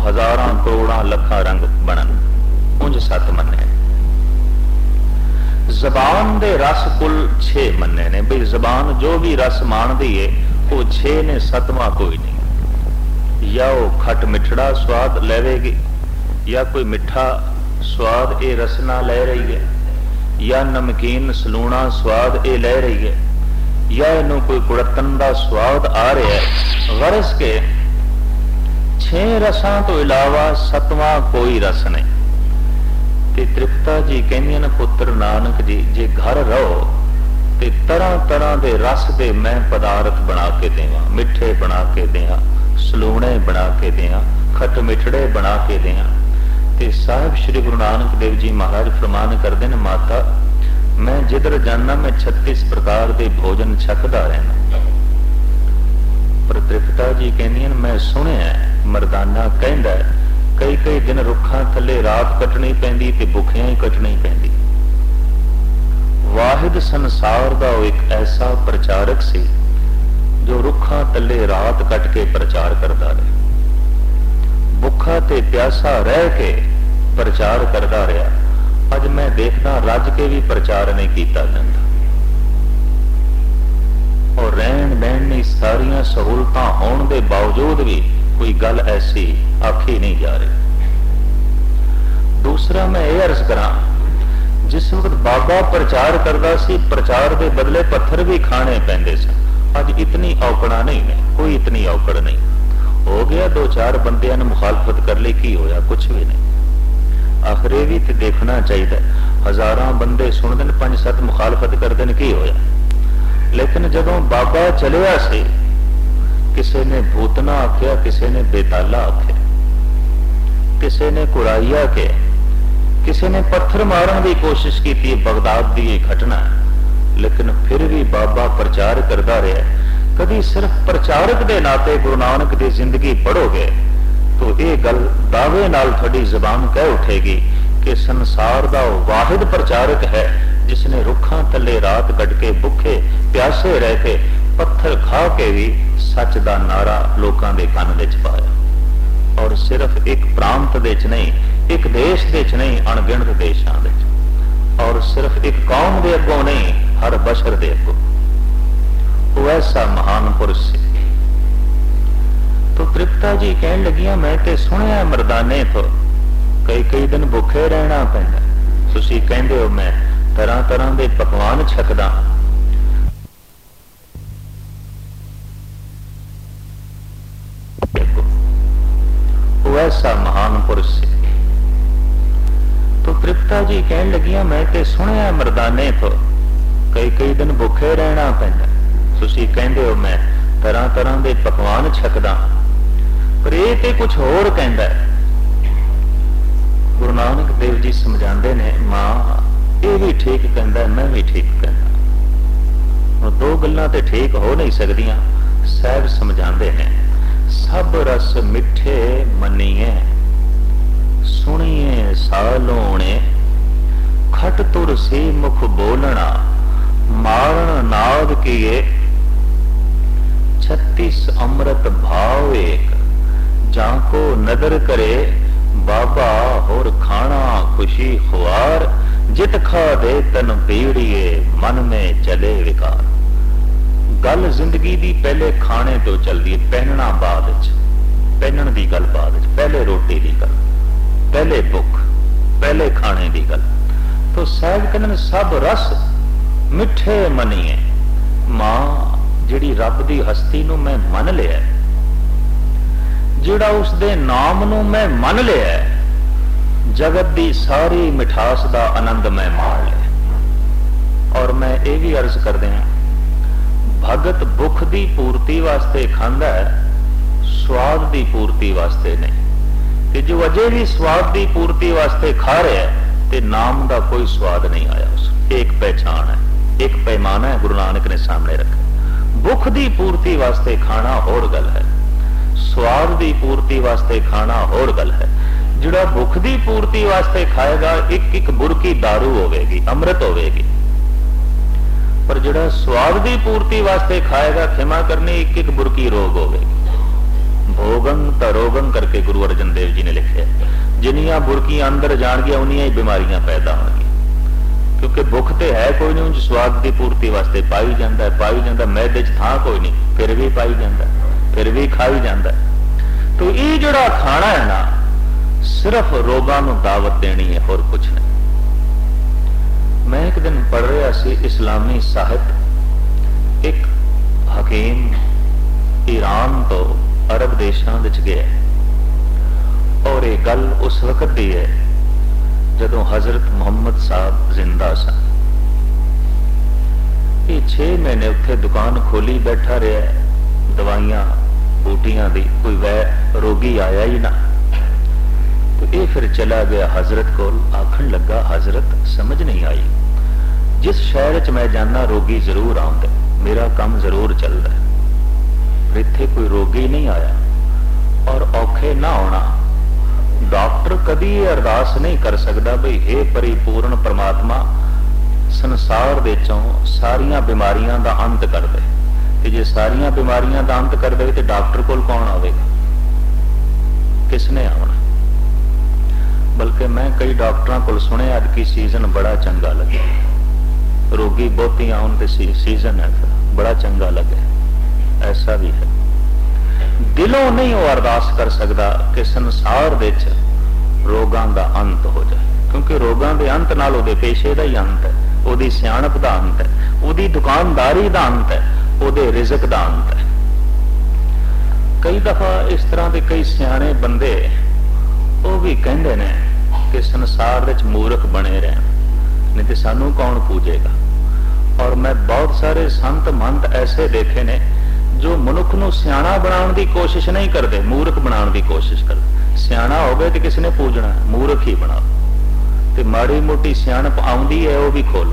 हजारां करोड़ां लखां रंग बनन, उंज सत मन्ने। जबान दे रस कुल 6 मन्ने ने, बई जबान जो भी रस माणदी है वो 6 ने, 7वां कोई नहीं। या वो खट मिठड़ा स्वाद लेवेगी, या कोई मिठा स्वाद ये रसना ले रही है, या नमकीन सलूणा स्वाद ये ले रही है, या इनू कोई कुड़तन का स्वाद आ रहा है। गरज के 6 रसां तो इलावा 7वां कोई रस नहीं। ते तृप्ता जी कहंदियां ने पुत्र नानक जी, जे घर रहो ते तरह तरह दे रस दे मैं पदार्थ बना के देवां, मिठे बना के देवां, सलूणे बना के देवां, खट मिठड़े बना के देवां। ते साहिब श्री गुरु नानक देव जी महाराज फरमान करते हैं, माता मैं जिधर जाना मैं 36 प्रकार के भोजन छकदा रहना। पर तृप्ता जी कहंदियां मैं सुनिया मरदाना कहंदा कई कई दिन रुखां थले रात कटनी पैंदी ते भुखियां ही कटनी पैंदी। वाहिद संसार दा एक ऐसा प्रचारक सी जो रुखां थले रात कट के प्रचार करता रहा, भुखा ते प्यासा रह के प्रचार करता रहा। अज मैं देखदा रज के भी प्रचार नहीं कीता जांदा, और रहन बहन दी सारियां सहूलतां होण दे बावजूद भी कोई गल ऐसी आखी नहीं जा रही। दूसरा मैं ये अर्ज करा, जिस वक्त बाबा प्रचार करता सी, प्रचार के बदले पत्थर भी खाने पैंदे सन। अज इतनी औकड़ा नहीं है, कोई इतनी औकड़ नहीं। हो गया 2-4 बंदियां ने मुखालफत कर ली, की होया? कुछ भी नहीं। आखिर भी तो देखना चाहिए, हजारां बंदे सुनते हैं, 5-7 मुखालफत करते हैं, की होया? लेकिन जदों बाबा चलिया सी, किसी ने भूतना आख्या, किसी ने बेताला आख्या, किसी ने कुराइया के, किसी ने पत्थर मारन की कोशिश की थी। बगदाद की घटना, लेकिन फिर भी बाबा प्रचार करता रहा। कभी सिर्फ प्रचारक के नाते गुरु नानक की जिंदगी पढ़ोगे तो ये गल दावे नाल थोड़ी जबान कह उठेगी कि संसार का वाहिद प्रचारक है जिसने रुखां थले रात कट के भुखे प्यासे रह के पत्थर खा के भी सच का नारा लोगों के कन विच पाया। और सिर्फ एक प्रांत दे च नहीं, एक देश दे च नहीं, अणगिणत देशां दे च, और सिर्फ एक कौम दे अगों नहीं, हर बशर दे अगों। वो ऐसा महान पुरुष से। तो तृप्ता जी कहन लगियां, मैं ते सुनिया मरदाने तो कई कई दिन भुखे रहना पैंदा, तुसीं कहंदे हो मैं तरह तरह के पकवान छकदा। वो ऐसा महान पुरुष से। तो तृप्ता जी कहन लगियां, मैं ते सुनिया मरदाने तो कई कई दिन भुखे रहना पैंदा, तुसीं कहंदे हो मैं तरह तरह के पकवान छकदा। पर ये ते कुछ होर कहंदा है। गुरु नानक देव जी समझाते ने, मां ये भी ठीक कहंदा, मैं भी ठीक कहंदा। हुण 2 गल्लां ते ठीक हो नहीं सकदियां। साहब समझाते हैं, सब रस मिठे मनीए, सुनिए सालोणे, खट तुर सी मुख बोलना, मारण नाद किए, 36 अमृत भाव एक, जाको नदर करे बाबा होर खाना खुशी खुआर, जित खा दे तन पीड़िए, मन में चले विकार। गल जिंदगी दी पहले खाने तो चलती है, पहनना बाद च, पहनन की गल बाद च, पहले रोटी की गल, पहले भुख, पहले खाने की गल। तो साहब कहते सब रस मिठे मनीए। मां जिहड़ी रब दी हस्ती नूं मैं मन लिया, जिहड़ा उसदे नाम नूं मैं मन लिया, जगत दी सारी मिठास दा आनंद मैं माण लिया। और मैं ये भी अर्ज कर दिया, भगत भुख दी पूर्ति वास्ते खांदा है, स्वाद दी पूर्ति वास्ते नहीं। ते जो अजे भी स्वाद दी पूर्ति वास्ते खा रहा है ते नाम दा कोई स्वाद नहीं आया उसको। एक पहचान है, एक पैमाना है गुरु नानक ने सामने रखा। भुख दी पूर्ति वास्ते खाना होर गल है, स्वाद दी पूर्ति वास्ते खाना होर गल है। जिहड़ा भुख दी पूर्ति वास्ते खाएगा एक एक बुरकी दारू होवेगी, अमृत होवेगी। पर जिहड़ा स्वाद दी पूर्ति वास्ते खाएगा, खिमा करनी, एक एक बुरकी रोग होवेगी। भोगं तरोगं करके गुरु अर्जन देव जी ने लिखे, जिन्नियां बुरकियां अंदर जाणगियां उन्नियां ही बीमारियां पैदा होणगियां। क्योंकि भुख तो है कोई नहीं, उंज स्वाद की पूर्ति वास्ते पाई जाता, मैदे च थां कोई नहीं, फिर भी पाई जाता, फिर भी खाई जाता। तो ये जिहड़ा खाना है ना, सिर्फ रोगां नूं दावत देनी है, होर कुछ नहीं। मैं एक दिन पढ़ रहा सी इस्लामी साहित्य, एक हकीम ईरान तो अरब देशों विच गया, और ये गल उस वक्त की है जदों हजरत मुहम्मद साहब जिंदा सन। ये 6 महीने उत्थे दुकान खोली बैठा रहा, दवाइयां बूटियां दी, कोई वह रोगी आया ही ना। तो ये फिर चला गया हजरत कोल, आखन लगा हजरत समझ नहीं आई, जिस शहर च मैं जाना रोगी जरूर आउंदे, मेरा काम जरूर चलता है, इत्थे कोई रोगी नहीं आया। और औखे ना होना, डॉक्टर कभी अरदास नहीं कर सकता बई हे परिपूर्ण परमात्मा संसार दे चों सारियां बीमारियां दा अंत कर दे। ते जे सारियां बीमारियां दा अंत कर दे तो डॉक्टर कोल कौन आवेगा, किसने आना। बल्कि मैं कई डॉक्टरों को सुने अज की सीजन बड़ा चंगा लगे, रोगी बहुती आउन दे सीजन है बड़ा चंगा लगे, ऐसा भी है। दिलों नहीं वो अरदास कर सकता कि संसार दे रोगां दा अंत हो जाए, क्योंकि रोगां दे अंत नाल उहदे पेशे दा ही अंत है, उहदी सियाणप दा अंत है, उहदी दुकानदारी दा अंत है, उहदे रिज़क दा अंत है। कई दफा इस तरह के कई सियाणे बंदे वो भी कहते ने कि संसार विच मूर्ख बने रहन, नहीं तो सानू कौन पूजेगा। और मैं बहुत सारे संत महंत ऐसे देखे ने जो मनुख नूं सियाणा बनाने की कोशिश नहीं करते, मूर्ख बनाने की कोशिश करते। सियाणा हो गए तो किसी ने पूजना, मूर्ख ही बनाओ। तो माड़ी मोटी सियाणप आउंदी है वो भी खोलो,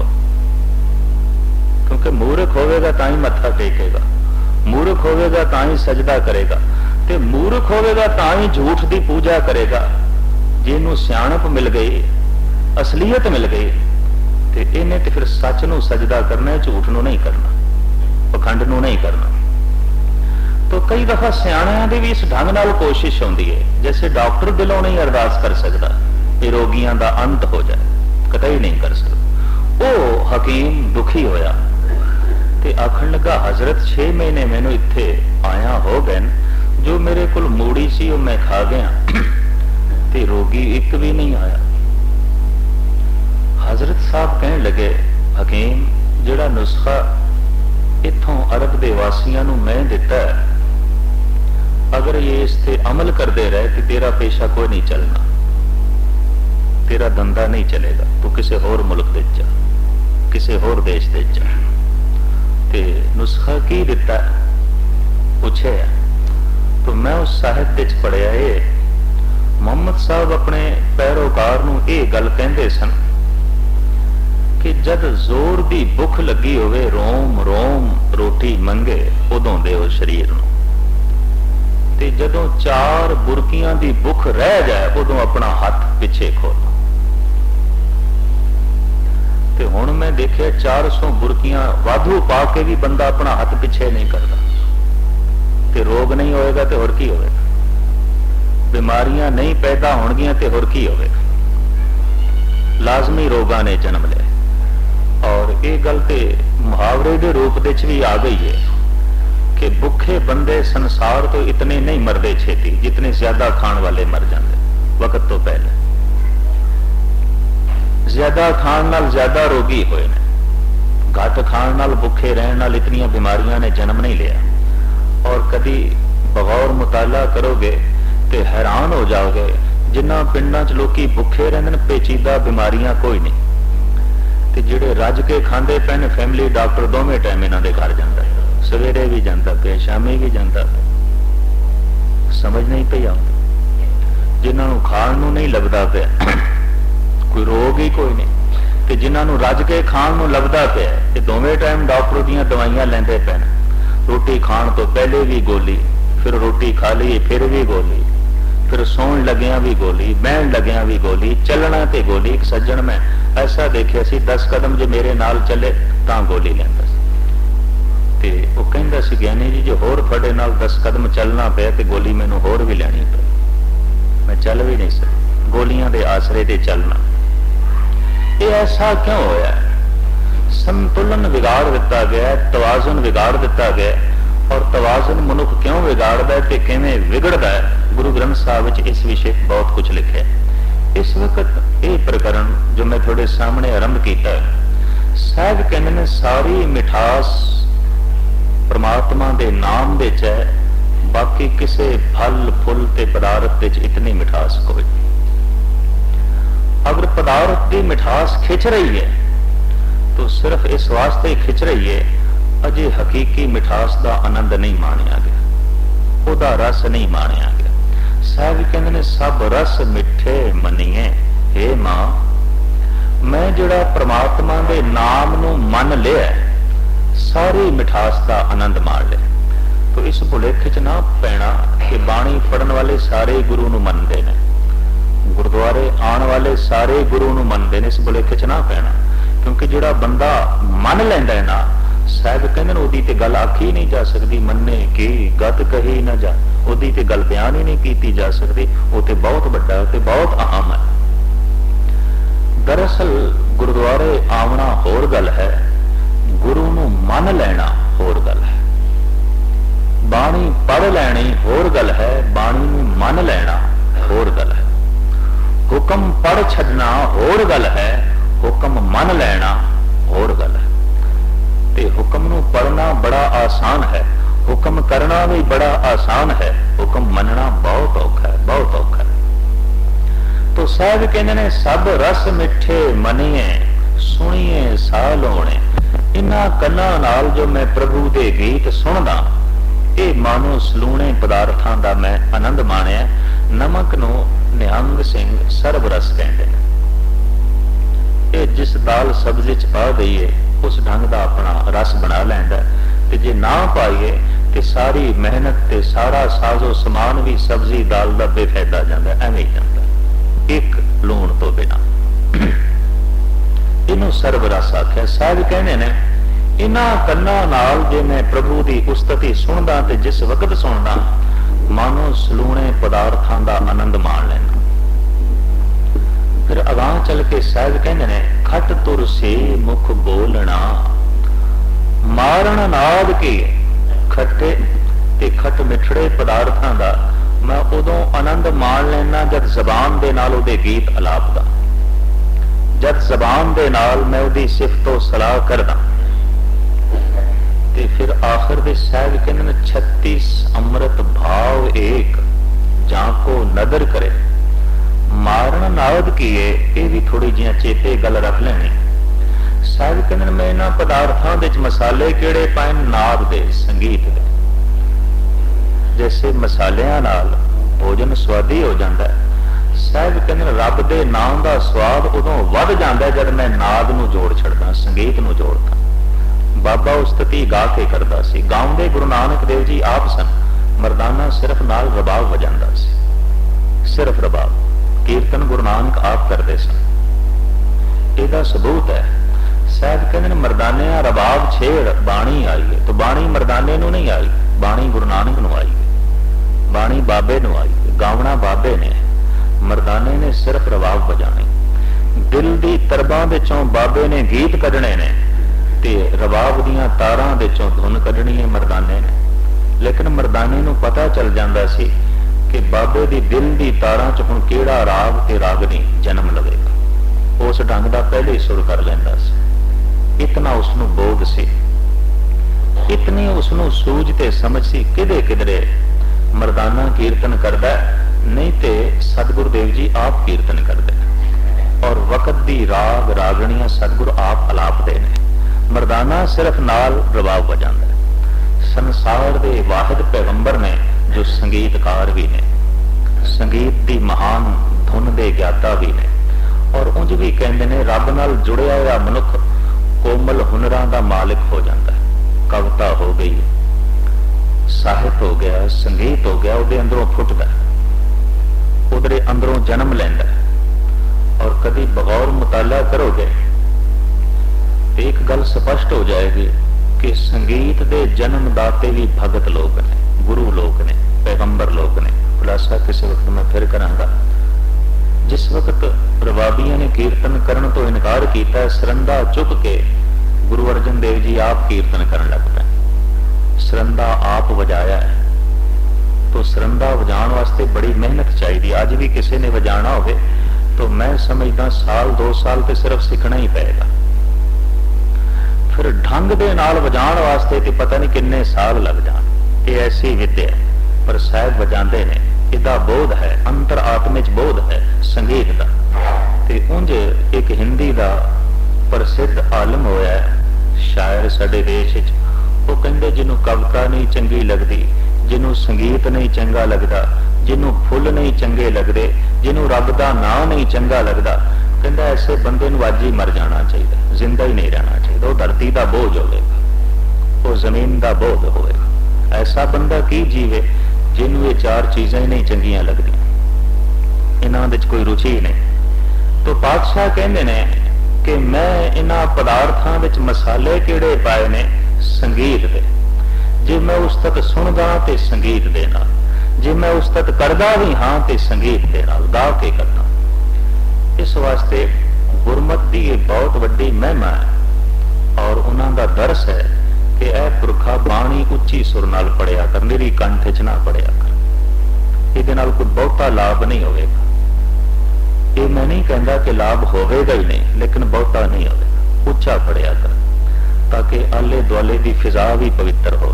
क्योंकि मूर्ख होवेगा तां ही मत्था टेकेगा, मूर्ख होवेगा तां ही सजदा करेगा, ते मूर्ख होवेगा तां ही झूठ की पूजा करेगा। जिन्हों सियाणप मिल गई, असलीयत मिल गई, तो इन्हें तो फिर सच नूं सजदा करना है, झूठ नूं नहीं करना, पखंड नूं नहीं करना। तो कई दफा सियाणियां दी भी इस ढंग नाल कोशिश होंदी है, जैसे डॉक्टर दिलों नहीं अरदास कर सकता कि रोगियों का अंत हो जाए, कतई नहीं कर सकता। वो हकीम दुखी होया ते आखन लगा हजरत 6 महीने मैनू इत्थे आया हो गए, जो मेरे को मूड़ी सी वो मैं खा गया, ते रोगी एक भी नहीं आया। हजरत साहब कहने लगे हकीम जिहड़ा नुस्खा इत्थों अरब दे वासियां नूं मैं दिता है, अगर ये इस ते अमल करते रहे तो तेरा पेशा कोई नहीं चलना, तेरा धंधा नहीं चलेगा, तू किसी होर मुल्क दे जा, किसी होर देश दे जा। ते नुस्खा की दिता पूछे, तो मैं उस साहित्य च पढ़िया है मुहम्मद साहब अपने पैरोकार नूं ये गल कहंदे सन कि जद जोर दी भुख लगी होवे, रोम रोम रोटी मंगे, उदों देओ शरीर नूं, ते जदों 4 बुरकियां दी भुख रह जाए उदों अपना हाथ पिछे खोलो। ते हुण मैं देखिया 400 बुरकियां वाधू पा के भी बंदा अपना हाथ पिछे नहीं करता, ते रोग नहीं होएगा तो होर की होएगा, बीमारियां नहीं पैदा होणगियां ते होर की होएगा, लाजमी रोगां ने जन्म लिया। और ये गल ते मुहावरे के रूप दे भी आ गई है कि भुखे बंदे संसार तो इतने नहीं मरते छेती जितने ज्यादा खाण वाले मर जाते वक्त तो पहले। ज्यादा खाण नाल ज्यादा रोगी होए ने, घट खाण नाल भुखे रहन नाल इतनी बीमारियां ने जन्म नहीं लिया। और कभी बगौर मुताला करोगे तो हैरान हो जाओगे, जिन्हां पिंडां च लोकी भुखे रहंदे पेचीदा बीमारियां कोई नहीं, ते जिहड़े रज के खांदे पे ने फैमिली डॉक्टर दोवें टाइम इन्हां दे घर जांदा, सवेरे भी जाता पे शामी भी जाता पे, समझ नहीं पई आउंदी। जिन्होंने खाण नूं नहीं लगता पे कोई रोग ही कोई नहीं, ते जिन्होंने रज के खाण नूं लगता पे ते दोवें टाइम डॉक्टर दीयां दवाइयां लैंदे पे। रोटी खाण तो पहले भी गोली, फिर रोटी खा ली फिर भी गोली, फिर सौण लग्या भी गोली, बहन लग्या भी गोली, चलना ते गोली। एक सज्जन मैं ऐसा देखिया सी 10 कदम जो मेरे नाल चले तां गोली लैंदा सी, ਤੇ ਉਹ ਕਹਿੰਦਾ ਸੀ ਗਿਆਨੀ ਜੀ, ਜੇ ਹੋਰ ਤੁਹਾਡੇ ਨਾਲ 10 ਕਦਮ ਚੱਲਣਾ ਪਿਆ ਤੇ ਗੋਲੀ ਮੈਨੂੰ ਹੋਰ ਵੀ ਲੈਣੀ ਪਈ, ਮੈਂ ਚੱਲ ਵੀ ਨਹੀਂ ਸਕਦਾ, ਗੋਲੀਆਂ ਦੇ ਆਸਰੇ ਤੇ ਚੱਲਣਾ। ਇਹ ਐਸਾ ਕਿਉਂ ਹੋਇਆ? ਸੰਤੁਲਨ ਵਿਗਾੜ ਦਿੱਤਾ ਗਿਆ, ਤਵਾਜ਼ਨ ਵਿਗਾੜ ਦਿੱਤਾ ਗਿਆ। ਔਰ ਤਵਾਜ਼ਨ ਮਨੁੱਖ ਕਿਉਂ ਵਿਗਾੜਦਾ ਤੇ ਕਿਵੇਂ ਵਿਗੜਦਾ ਹੈ, ਗੁਰੂ ਗ੍ਰੰਥ ਸਾਹਿਬ ਵਿੱਚ ਇਸ ਵਿਸ਼ੇ ਬਹੁਤ ਕੁਝ ਲਿਖਿਆ। ਇਸ ਵਕਤ ਇਹ ਪ੍ਰਕਰਣ ਜੋ ਮੈਂ ਤੁਹਾਡੇ ਸਾਹਮਣੇ ਆਰੰਭ ਕੀਤਾ, ਸਾਹਿਬ ਕਹਿੰਦੇ ਨੇ ਸਾਰੀ ਮਿਠਾਸ ਪ੍ਰਮਾਤਮਾ ਦੇ ਨਾਮ ਵਿੱਚ ਹੈ, ਬਾਕੀ ਕਿਸੇ ਫਲ ਫੁੱਲ ਤੇ ਪਦਾਰਥ ਵਿੱਚ ਇਤਨੀ ਮਿਠਾਸ ਕੋਈ। अगर पदार्थ की मिठास खिंच रही है तो सिर्फ इस वास्ते खिंच रही है, अजे हकीकी मिठास का आनंद नहीं मानिया गया, ओदा रस नहीं मानिया गया। साहब कहते ने सब रस मिठे मनीए, हे मां मैं जिहड़ा परमात्मा के नाम नूं मन लिया, सारी मिठास का आनंद मान लिया। तो इस भुलेखे च ना पैना कि बाणी पढ़न वाले सारे गुरु नूं मनदे ने, गुरुद्वारे आने वाले सारे गुरु नूं मनदे ने, इस भुलेखे च ना पैना। क्योंकि जिहड़ा बंदा मन लैंदा है ना, साहब कहंदे ने ओदी ते गल आखी नहीं जा सकती, मन्ने की गत कही ना जा, ओदी ते गल बयान ही नहीं कीती जा सकती, वो ते बहुत बड़ा ते बहुत अहम है। दरअसल गुरुद्वारे आवना होर गल है, गुरु नूं मन लैना होर गल है। बाणी पढ़ लैनी होर गल है, बाणी नूं मन लैना होर गल है। हुक्म पढ़ छड़ना होर गल है, हुक्म मन लैना होर गल है। ते हुक्म नूं पढ़ना बड़ा आसान है, हुक्म करना भी बड़ा आसान है, हुक्म मनना बहुत औखा है, बहुत औखा है। तो साहब कहते ने सब रस मिठे मनीए, सुनिए सा लाने। इन्हां कन्नां नाल जो मैं प्रभु दे गीत सुनदा, ये मानो सलूणे पदार्थां दा मैं आनंद माणिया। नमक नूं निहंग सिंह सरब रस कहते हैं। ये जिस दाल सब्जी च पा दईए उस ढंग का अपना रस बना लैंदा, ते जे ना पाइए ते सारी मेहनत ते सारा साजो समान भी सब्जी दाल का बेफायदा जाता, एवं ही जाता, एक लूण तो बिना। इनू सरब रस आख्या। साहब कहने ने इन्हां कन्नां नाल जे मैं प्रभु की उस्तति सुनदा ते जिस वक्त सुनदा, मानो सलूणे पदार्थां दा आनंद मान लेना। फिर अगां चल के साहब कहंदे ने खट तुर से मुख बोलना, मारण नाद के खट्टे ते खट मिठड़े पदार्थां दा मैं उदों आनंद मान लेना जद जबान दे नाल उहदे गीत अलाप दा, जद जबान दे नाल मैं उहदी सिफतो सलाह करदा। ते फिर आखिर दे साहब कहंदे ने 36 अमृत भाव एक जाको नदर करे, मारण नाद कीए। ये भी थोड़ी जिहा चेते गल रख लेनी। साहब कहंदे ने मैं इन्हां पदार्थां दे विच मसाले किहड़े पाए, नाद दे, संगीत दे। जैसे मसालियां नाल भोजन स्वादी हो जाता है, साहब कहंदे ने रब दे नाम दा स्वाद उदों वध जांदा जद मैं नाद नूं जोड़ छड़दा, संगीत नूं जोड़दा। बाबा उस्तति गा के करदा सी, गाउंदे गुरु नानक देव जी आप सन, मरदाना सिर्फ नाल रबाब वजांदा सी, सिर्फ रबाब। कीर्तन गुरु नानक आप करते सन। ਇਹਦਾ सबूत है। शायद कहते हैं मरदाने रबाब छेड़ बाणी आई है, तो बाणी मरदाने नूं नहीं आई, बाणी गुरु नानक नूं आई, बाणी बाबे नूं आई, गावना बाबे ने, मरदाने ने सिर्फ रबाब बजाने। दिल दी तरबां विचों बाबे ने गीत कढने ने, ते रबाब दीयां तारां विचों धुन कढनी है मरदाने ने। लेकिन मरदाने नूं पता चल जांदा सी कि बाबे दी दिल दी तारां च हुण किहड़ा राग ते रागनी जन्म लवेगा। उस ढंग दा पहले ही सुर कर लैंदा सी। इतना उसनूं बोध सी, इतनी उसनूं सूझ ते समझ सी किधे किधरे मरदाना कीर्तन करदा, नहीं ते सतगुरु देव जी आप कीर्तन करदे और वक्त दी राग रागणियां सतगुरु आप अलापदे ने। मरदाना सिर्फ नाल रबाब वजांदा। संसार दे वाहिद पैगंबर ने जो संगीतकार भी ने, संगीत दी महान धुन दे ज्ञाता भी ने, और उंज भी कहंदे ने रब नाल जुड़िया होया मनुख कोमल हुनरां दा मालिक हो जाता है। कविता हो गई, साहित्य हो गया, संगीत हो गया, उहदे अंदरों फुटदा, उहदे अंदरों जन्म लैंदा। और कभी बगौर मुताला करोगे एक गल स्पष्ट हो जाएगी कि संगीत के जन्मदाते भी भगत लोग ने, गुरु लोग ने, पैगंबर लोग ने। खुलासा किसी वक्त मैं फिर करांगा। जिस वक्त रबाबिया ने कीर्तन करने तो इनकार किया, सरंदा चुक के गुरु अर्जन देव जी आप कीर्तन करने लग पे। सरंदा आप वजाया है, तो सरंदा वजाण वास्ते बड़ी मेहनत चाहिए। अज भी किसी ने वजाना हो तो मैं समझदा साल 2 साल तो सिर्फ सीखना ही पेगा। फिर ढंग दे नाल वजाण वास्ते तो पता नहीं किन्ने साल लग जान। ये ऐसी विद्या है, पर साहब वजांदे ने। इदा बोध है, अंतर आत्मे च बोध है संगीत का। ते उंज एक हिंदी का प्रसिद्ध आलम होया है, शायर साडे देश च। वो कहंदे जिन्हों कविता नहीं चंगी लगती, जिन्हों संगीत नहीं चंगा लगता, जिन्हों फुल नहीं चंगे लगते, जिन्हों रब का नां नहीं चंगा लगता, कहंदा ऐसे बंदे नूं अज ही मर जाना चाहिए, जिंदा ही नहीं रहना चाहिए। वो धरती का बोझ होगा, वो जमीन का बोझ होगा। ऐसा बंदा की जीवे जिन्हों ये 4 चीज़ें ही नहीं चंगियां लगदी, इन्हां दे कोई रुचि ही नहीं। तो पातशाह कहंदे ने कि मैं इन्हां पदार्थां विच मसाले किहड़े पाए ने? संगीत दे। जे मैं उस तक सुनदा तो संगीत दे नाल, जे मैं उस तक करदा भी हाँ तो संगीत दे नाल गा के करना। इस वास्ते गुरमत की एक बहुत वड्डी महिमा है और उन्हां दा दर्स है कि ऐ पुरखा बाणी उच्ची सुर नाल पढ़िया कर, निरी कंठ च ना पढ़िया कर। इहदे नाल कोई बहुता लाभ नहीं होगा। ये मैं नहीं कहता कि लाभ होगा ही नहीं, लेकिन बहुता नहीं होगा। उच्चा पढ़िया कर ताकि आले दुआले की फिजा भी पवित्र हो।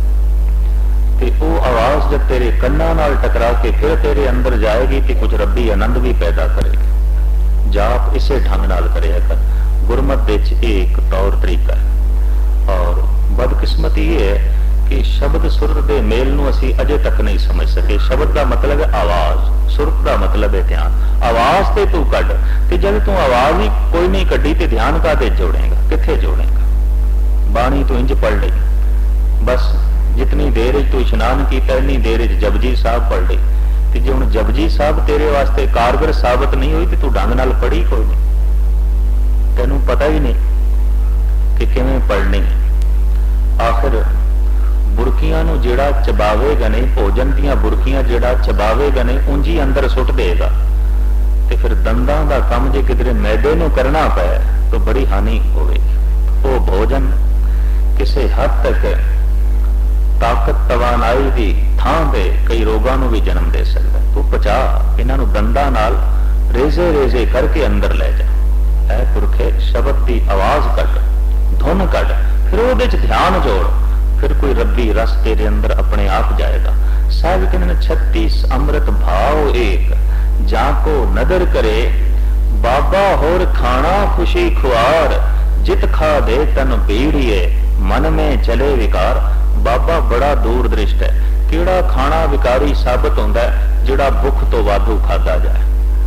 वो आवाज जब तेरे कन्ना नाल टकरा के फिर तेरे अंदर जाएगी तो कुछ रब्बी आनंद भी पैदा करेगी। जाप इसे ढंग नाल करिया कर। गुरमत एक तौर तरीका है। और बदकिस्मती ये है कि शब्द सुर के मेल नूं असीं अजे तक नहीं समझ सके। शब्द का मतलब है आवाज, सुर का मतलब है ध्यान। आवाज ते तू कढ़, ते जब तू आवाज ही कोई नहीं कढ़ी तो ध्यान का जोड़ेगा, किथे जोड़ेगा? बाणी तो इंज पढ़ ली, बस जितनी देर तू इशनान किया इन्नी देर जपजी साहब पढ़ ली। तो जो हम जपजी साहब तेरे वास्ते कारगर साबित नहीं हुई तो तू ढंग नाल पढ़ी कोई नहीं, तेनू पता ही नहीं कि किवें पढ़नी। आखिर बुरकियां नू जेड़ा चबावेगा नहीं, भोजन दियां बुरकियां जेड़ा चबावेगा नहीं उंजी अंदर सुट देगा। तो फिर दंदां दा काम जे किधरे मैदे नू करना पै तो बड़ी हानि होवेगी। वो भोजन किसी हद तक ताकत तवानाई की थां ते कई रोगों को भी जन्म दे सकता। तू पचा इन्हां नूं दंदां नाल रेजे रेजे करके अंदर ले जा। ऐ पुरखे शब्द की आवाज कट, धुन कट, फिर वो ध्यान जोड़, फिर कोई रब्बी रस तेरे अंदर अपने आप जाएगा। साहब कहते 36 अमृत भाव एक, जाको नदर करे बाबा होर खाना खुशी खुआर, जित खा दे तन पीड़िए मन में चले विकार। बाबा बड़ा दूर दृष्ट है। किहड़ा खाना विकारी साबित होंदा है? जिहड़ा भुख तो वाधू खादा जाए।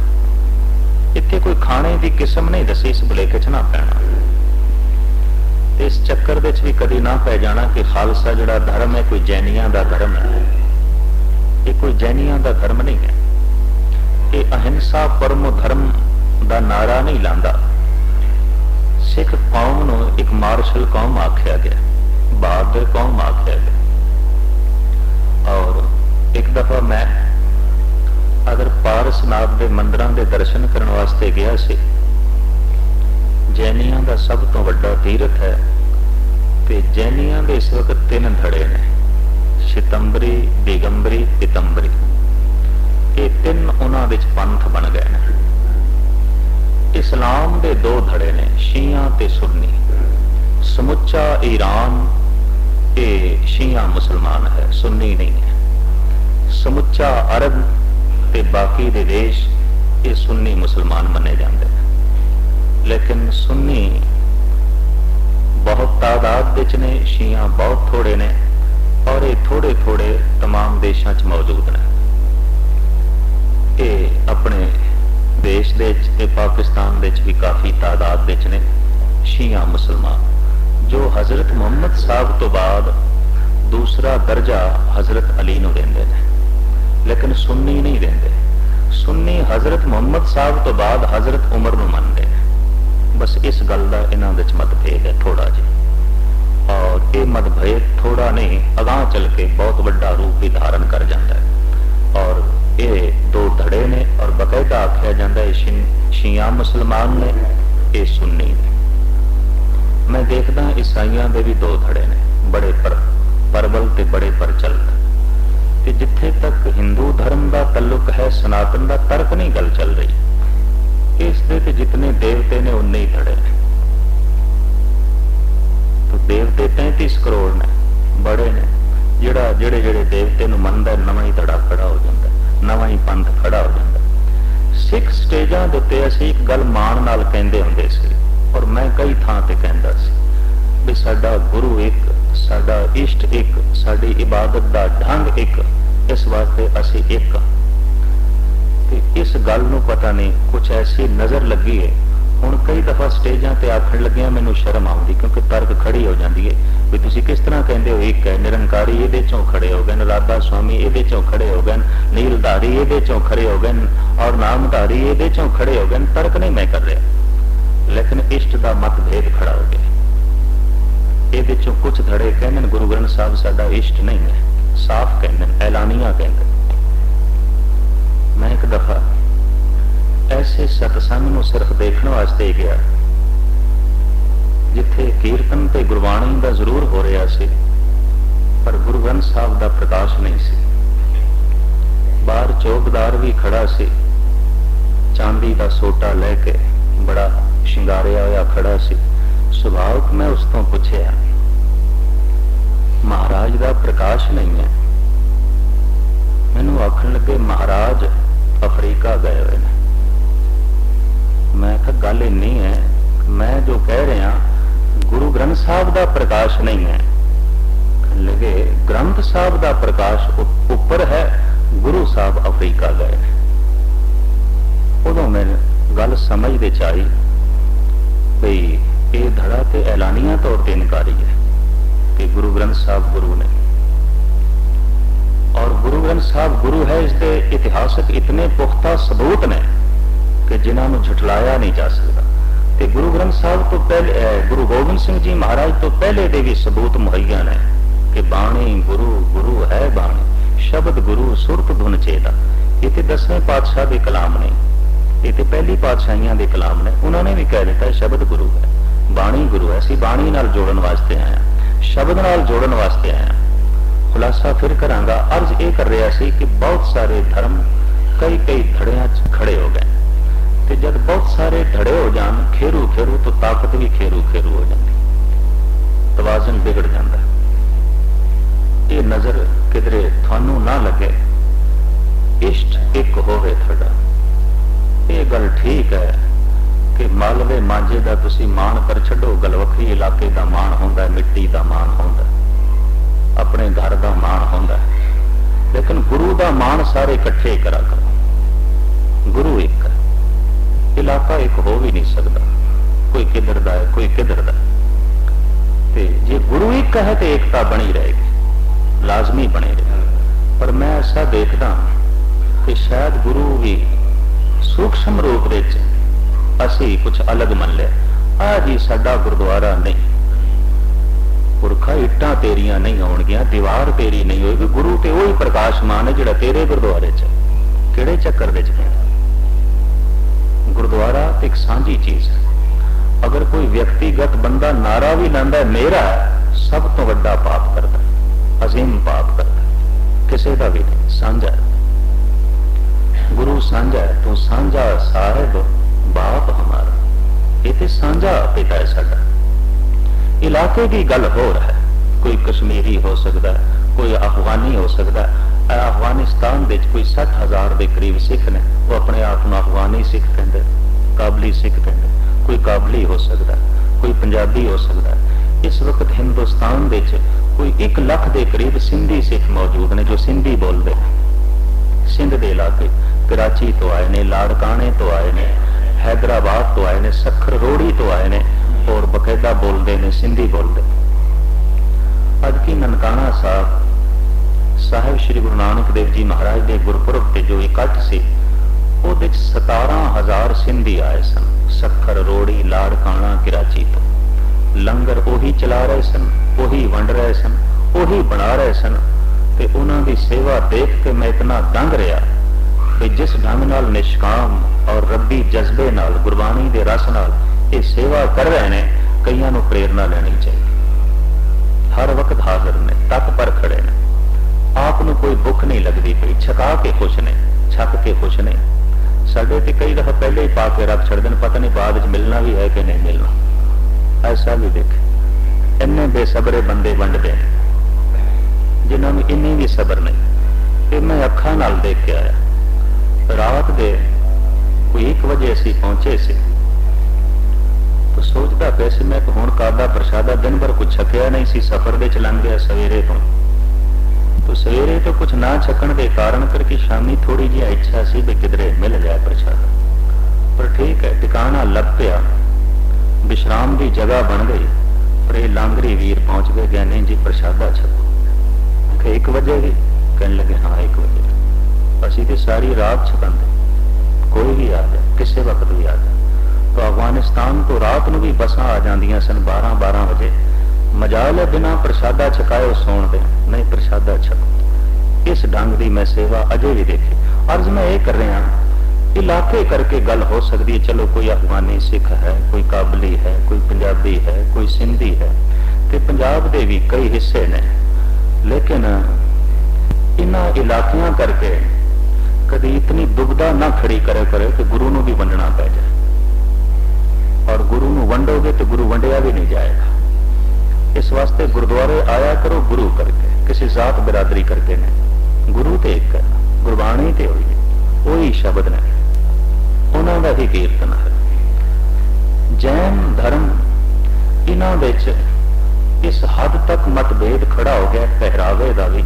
इत्थे कोई खाने की किस्म नहीं दसी, इस भुलेखे च ना पैना। इस चक्कर दे च भी कदी ना पै जाना कि खालसा जिहड़ा धर्म है कोई जैनियां दा धर्म है। ये कोई जैनियां दा धर्म नहीं है। ये अहिंसा परम धर्म दा नारा नहीं लांदा। सिख कौम नूं एक मार्शल कौम आख्या गया, बहादुर कौम आख्या गया। और एक दफा मैं अगर पारसनाथ के मंदिरों के दर्शन करने वास्ते गया सी। जैनियां का सब तो वड्डा तीर्थ है। ते जैनियां के इस वक्त 3 धड़े ने, शितंबरी, दिगंबरी, पितंबरी। ये 3 उन्हां विच पंथ बन गए हैं। इस्लाम के 2 धड़े ने, शिया ते सुन्नी। समुचा ईरान ये शिया मुसलमान है, सुन्नी नहीं है। समुचा अरब ते बाकी दे देश ये सुन्नी मुसलमान मने जाते हैं। लेकिन सुन्नी बहुत तादाद विच ने, शिया बहुत थोड़े ने, और ये थोड़े थोड़े तमाम देशों च मौजूद ने। ये अपने देश दे ते पाकिस्तान दे भी काफी तादाद विच ने शिया मुसलमान, जो हजरत मुहम्मद साहब तो बाद दूसरा दर्जा हजरत अली नूं देंदे ने, लेकिन सुन्नी नहीं देंदे। सुन्नी हजरत मुहम्मद साहब तो बाद हजरत उमर नूं मनदे ने। बस इस गल दा इन्हां विच मतभेद है थोड़ा जिहा। और ये मतभेद थोड़ा नहीं अगां चल के बहुत बड़ा रूप भी धारण कर जाता है। और ये दो धड़े ने और बकायदा आख्या जाता है शिया मुसलमान ने, ये सुन्नी ने। मैं देखदा ईसाइयां दे भी दो धड़े ने, बड़े परबल ते बड़े प्रचलित। ते जिथे तक हिंदू धर्म का तल्लुक है, सनातन का तर्क नहीं गल चल रही। इस दे जितने देवते ने उन्ने ही धड़े ने। तो देवते 33 करोड़ ने, बड़े ने। जिहड़ा जेड़े जेड़े देवते नूं मनदा नवा ही धड़ा खड़ा हो जाता, नवा ही पंथ खड़ा हो जाता। सिख स्टेजां दे उत्ते असीं एक गल माण नाल कहंदे हुंदे सी, और मैं कई थां ते कहंदा सी भी साडा गुरु एक, साडा इष्ट एक, साडी इबादत दा ढंग एक, इस वास्ते असीं एक। ते इस गल नूं पता नहीं कुछ ऐसी नजर लगी है। हुण कई दफा स्टेजां ते आखण लग्गिया मैनूं शर्म आउंदी, क्योंकि तर्क खड़ी हो जाती है भी तुसीं किस तरह कहंदे हो एक है, निरंकारी इहदे चों खड़े हो गए, राधा स्वामी इहदे चों खड़े हो गए, नीलधारी इहदे चों खड़े हो गए, और नामधारी इहदे चों खड़े हो गए। तर्क नहीं मैं कर रहा, लेकिन इष्ट का मतभेद खड़ा हो गया। ये कुछ धड़े कहने गुरु ग्रंथ साहब साडा इष्ट नहीं है, साफ कहने, ऐलानिया कहते। मैं एक दफा ऐसे सत्संग नूं सिर्फ देखने वास्ते गया जिथे कीर्तन ते गुरबाणी का जरूर हो रहा सी, पर गुरु ग्रंथ साहब का प्रकाश नहीं सी। बाहर चौकदार भी खड़ा सी, चांदी का सोटा लैके बड़ा शिंगारिया होया खड़ा सी। सुभावक मैं उस तो पूछया महाराज का प्रकाश नहीं है। मैनू आखण लगे महाराज अफ्रीका गए हुए ने। मैं कहा गल इन्नी है, मैं जो कह रहा गुरु ग्रंथ साहब का प्रकाश नहीं है। लगे ग्रंथ साहब का प्रकाश ऊपर है, गुरु साहब अफ्रीका गए। उदों मैं गल समझते चाहिए भई ये धड़ा ते ऐलानिया तौर पर इनकारी है कि गुरु ग्रंथ साहब गुरु ने, और गुरु ग्रंथ साहब गुरु है। इसके इतिहासक इतने पुख्ता सबूत ने कि जिन्होंने झुठलाया नहीं जा सकता। ते गुरु ग्रंथ साहब तो पहले गुरु गोबिंद सिंह जी महाराज तो पहले दे भी सबूत मुहैया ने कि बाणी गुरु, गुरु है बाणी, शब्द गुरु सुरत धुन चेता। ये तो 10वें पातशाह के कलाम ने, ये तो पहली पातशाहियां के कलाम ने। उन्होंने भी कह दिता शब्द गुरु है, बाणी गुरु है। असीं बाणी नाल जोड़न वास्ते आया, शब्द नाल जोड़न वास्ते आया। खुलासा फिर करांगा। अर्ज ये कर रहा सी कि बहुत सारे धर्म कई कई धड़ियां खड़े हो गए, ते जब बहुत सारे धड़े हो जान खेरू खेरू तो ताकत भी खेरू खेरू हो जाती, तवाजन बिगड़ जाता। ये नजर किधरे थानू ना लगे, इष्ट एक होवे थोड़ा। ये गल ठीक है कि मालवे मांझे का तुसी मान कर छड्डो, गलवखरी इलाके का मान होंदा, मिट्टी का मान होंदा, अपने घर का मान होंदा, लेकिन गुरु का मान सारे इकट्ठे करा करो। गुरु एक है, इलाका एक हो भी नहीं सकता, कोई किधर दा है कोई किधर दा। ते जे गुरु एक है तो एकता बनी रहेगी, लाजमी बनी रहेगी। पर मैं ऐसा देखता कि शायद गुरु भी सूक्ष्म रूप विच असी कुछ अलग मन लिया। आ जी साडा गुरुद्वारा नहीं, पुरखा इट्टां तेरियां नहीं होणगियां, दीवार तेरी नहीं होगी। गुरु ते वही प्रकाशमान है जिहड़ा तेरे गुरुद्वारे च, किहड़े चक्कर विच पैंदा। गुरुद्वारा एक सांझी चीज है। अगर कोई व्यक्तिगत बंदा नारा भी लांदा है मेरा, सब तो वड्डा पाप करता है, अजीम पाप करता है। किसी का भी नहीं, सांझा है। गुरु सांझा है, तू सांझा साहिब बाप हमारा, ये तो सांझा पिता है साडा। इलाके की गल हो रहा है, कोई कश्मीरी हो सकता है, कोई अफगानी हो सकता है। अफगानिस्तान में कोई 60,000 के करीब सिख ने, वो अपने आप को अफगानी सिख कहते, काबली सिख कहते। कोई काबली हो सकता है, कोई पंजाबी हो सकता है। इस वक्त हिंदुस्तान में कोई 1 लाख के करीब सिंधी सिख मौजूद ने जो सिंधी बोलते हैं। सिंध के इलाके कराची तो आए ने, लाड़काने तो आए ने, हैदराबाद तो आए ने, सखर रोड़ी तो आए ने, और बकायदा बोलते ने, सिंधी बोलते। अज की ननकाना साहिब श्री गुरु नानक देव जी महाराज के गुरपुरब के जो इकट्ठ से 17,000 सिंधी आए सन। सखर रोड़ी लाड़काना कराची तो लंगर ओही चला रहे सन। ਉਹੀ ਵੰਡ ਰਹੇ ਸਨ, ਉਹੀ ਬਣਾ ਰਹੇ ਸਨ। ਤੇ ਉਹਨਾਂ ਦੀ ਸੇਵਾ ਦੇਖ ਕੇ ਮੈਂ ਇਤਨਾ ਦੰਗ ਰਿਹਾ ਕਿ ਜਿਸ ਢੰਗ ਨਾਲ ਨਿਸ਼ਕਾਮ ਔਰ ਰੱਬੀ ਜਜ਼ਬੇ ਨਾਲ, ਗੁਰਬਾਣੀ ਦੇ ਰਸ ਨਾਲ ਇਹ ਸੇਵਾ ਕਰ ਰਹੇ ਨੇ, ਕਈਆਂ ਨੂੰ ਪ੍ਰੇਰਨਾ ਲੈਣੀ ਚਾਹੀਦੀ। ਹਰ ਵਕਤ ਹਾਜ਼ਰ ਨੇ, ਤਤਪਰ ਖੜੇ ਨੇ, ਆਪ ਨੂੰ ਕੋਈ ਭੁੱਖ ਨਹੀਂ ਲੱਗਦੀ ਪਈ, ਛਕਾ ਕੇ ਖੁਸ਼ ਨੇ, ਛਕ ਕੇ ਖੁਸ਼ ਨੇ। ਸਾਡੇ ਤੇ ਕਈ ਦਫਾ ਪਹਿਲੇ ਹੀ ਪਾ ਕੇ ਰੱਖ ਛੱਡਦੇ ਨੇ, ਪਤਾ ਨਹੀਂ ਬਾਅਦ ਵਿੱਚ ਮਿਲਣਾ ਵੀ ਹੈ ਕਿ ਨਹੀਂ ਮਿਲਣਾ। ਐਸਾ ਵੀ ਦੇਖੇ ਇੰਨੇ ਬੇਸਬਰੇ ਬੰਦੇ ਵੰਡਦੇ ਨੇ ਜਿਨ੍ਹਾਂ ਨੂੰ ਇੰਨੀ ਵੀ ਸਬਰ ਨਹੀਂ। ਇਹ ਮੈਂ ਅੱਖਾਂ ਨਾਲ ਦੇਖ ਕੇ ਆਇਆ। ਰਾਤ ਦੇ ਕੋਈ 1 ਵਜੇ ਅਸੀਂ ਪਹੁੰਚੇ ਸੀ ਤਾਂ ਸੋਚਦਾ ਪਿਆ ਸੀ ਮੈਂ ਕਿ ਹੁਣ ਕਾਦਾ ਪ੍ਰਸ਼ਾਦਾ ਦਿਨ ਭਰ ਕੁਝ ਛਕਿਆ ਨਹੀਂ ਸੀ, ਸਫ਼ਰ ਦੇ ਚ ਲੰਘ ਗਿਆ ਸਵੇਰੇ ਤੋਂ ਸਵੇਰੇ ਤੋਂ ਕੁਝ ਨਾ ਛਕਣ ਦੇ ਕਾਰਨ ਕਰਕੇ ਸ਼ਾਮੀ ਥੋੜੀ ਜਿਹੀ ਇੱਛਾ ਸੀ ਵੀ ਕਿਧਰੇ ਮਿਲ ਜਾਏ ਪ੍ਰਸ਼ਾਦਾ। ਪਰ ਠੀਕ ਹੈ, ਟਿਕਾਣਾ ਲੱਭ ਪਿਆ, ਵਿਸ਼ਰਾਮ ਦੀ ਜਗ੍ਹਾ ਬਣ ਗਈ। ਪਰ ਇਹ ਲਾਂਗਰੀ ਵੀਰ ਪਹੁੰਚ ਗਏ, ਗਿਆਨੀ ਜੀ ਪ੍ਰਸ਼ਾਦਾ ਛਕੋ। 1 ਵਜੇ ਵੀ ਕਹਿਣ ਲੱਗੇ ਹਾਂ 1 ਵਜੇ। ਅਸੀਂ ਤੇ ਸਾਰੀ ਰਾਤ ਛਕਾਂਦੇ, ਕੋਈ ਵੀ ਆ ਜਾਏ, ਕਿਸੇ ਵਕਤ ਵੀ ਆ ਜਾਏ। ਤਾਂ ਅਫਗਾਨਿਸਤਾਨ ਤੋਂ ਰਾਤ ਨੂੰ ਵੀ ਬੱਸਾਂ ਆ ਜਾਂਦੀਆਂ ਸਨ 12 ਵਜੇ। ਮਜਾਲ ਹੈ ਬਿਨਾਂ ਪ੍ਰਸ਼ਾਦਾ ਛਕਾਏ ਸੌਣ ਦੇ, ਨਹੀਂ ਪ੍ਰਸ਼ਾਦਾ ਛਕੋ। ਇਸ ਢੰਗ ਦੀ ਮੈਂ ਸੇਵਾ ਅਜੇ ਵੀ ਦੇਖੀ। ਅਰਜ਼ ਮੈਂ ਇਹ ਕਰ ਰਿਹਾ, ਇਲਾਕੇ ਕਰਕੇ ਗੱਲ ਹੋ ਸਕਦੀ ਹੈ। ਚਲੋ ਕੋਈ ਅਫਗਾਨੀ ਸਿੱਖ ਹੈ, ਕੋਈ ਕਾਬਲੀ ਹੈ, ਕੋਈ ਪੰਜਾਬੀ ਹੈ, ਕੋਈ ਸਿੰਧੀ ਹੈ, ਤੇ ਪੰਜਾਬ ਦੇ ਵੀ ਕਈ ਹਿੱਸੇ ਨੇ। ਲੇਕਿਨ ਇਹਨਾਂ ਇਲਾਕਿਆਂ ਕਰਕੇ ਕਦੀ ਇਤਨੀ ਦੁਬਦਾ ਨਾ ਖੜੀ ਕਰੇ ਕਿ ਗੁਰੂ ਨੂੰ ਵੀ ਵੰਡਣਾ ਪੈ ਜਾਏ। ਔਰ ਗੁਰੂ ਨੂੰ ਵੰਡੋਗੇ ਤੇ ਗੁਰੂ ਵੰਡਿਆ ਵੀ ਨਹੀਂ ਜਾਏਗਾ। ਇਸ ਵਾਸਤੇ ਗੁਰਦੁਆਰੇ ਆਇਆ ਕਰੋ ਗੁਰੂ ਕਰਕੇ, ਕਿਸੇ ਜ਼ਾਤ ਬਿਰਾਦਰੀ ਕਰਕੇ ਨਹੀਂ। ਗੁਰੂ ਤੇ ਇੱਕ ਹੈ, ਗੁਰਬਾਣੀ ਤੇ ਹੋਈ, ਉਹੀ ਸ਼ਬਦ ਨੇ, ਉਹਨਾਂ ਦਾ ਹੀ ਕੀਰਤਨ ਹੈ। ਜੈਨ ਧਰਮ ਇਹਨਾਂ ਵਿੱਚ ਇਸ ਹੱਦ ਤੱਕ ਮਤਭੇਦ ਖੜਾ ਹੋ ਗਿਆ, ਪਹਿਰਾਵੇ ਦਾ ਵੀ।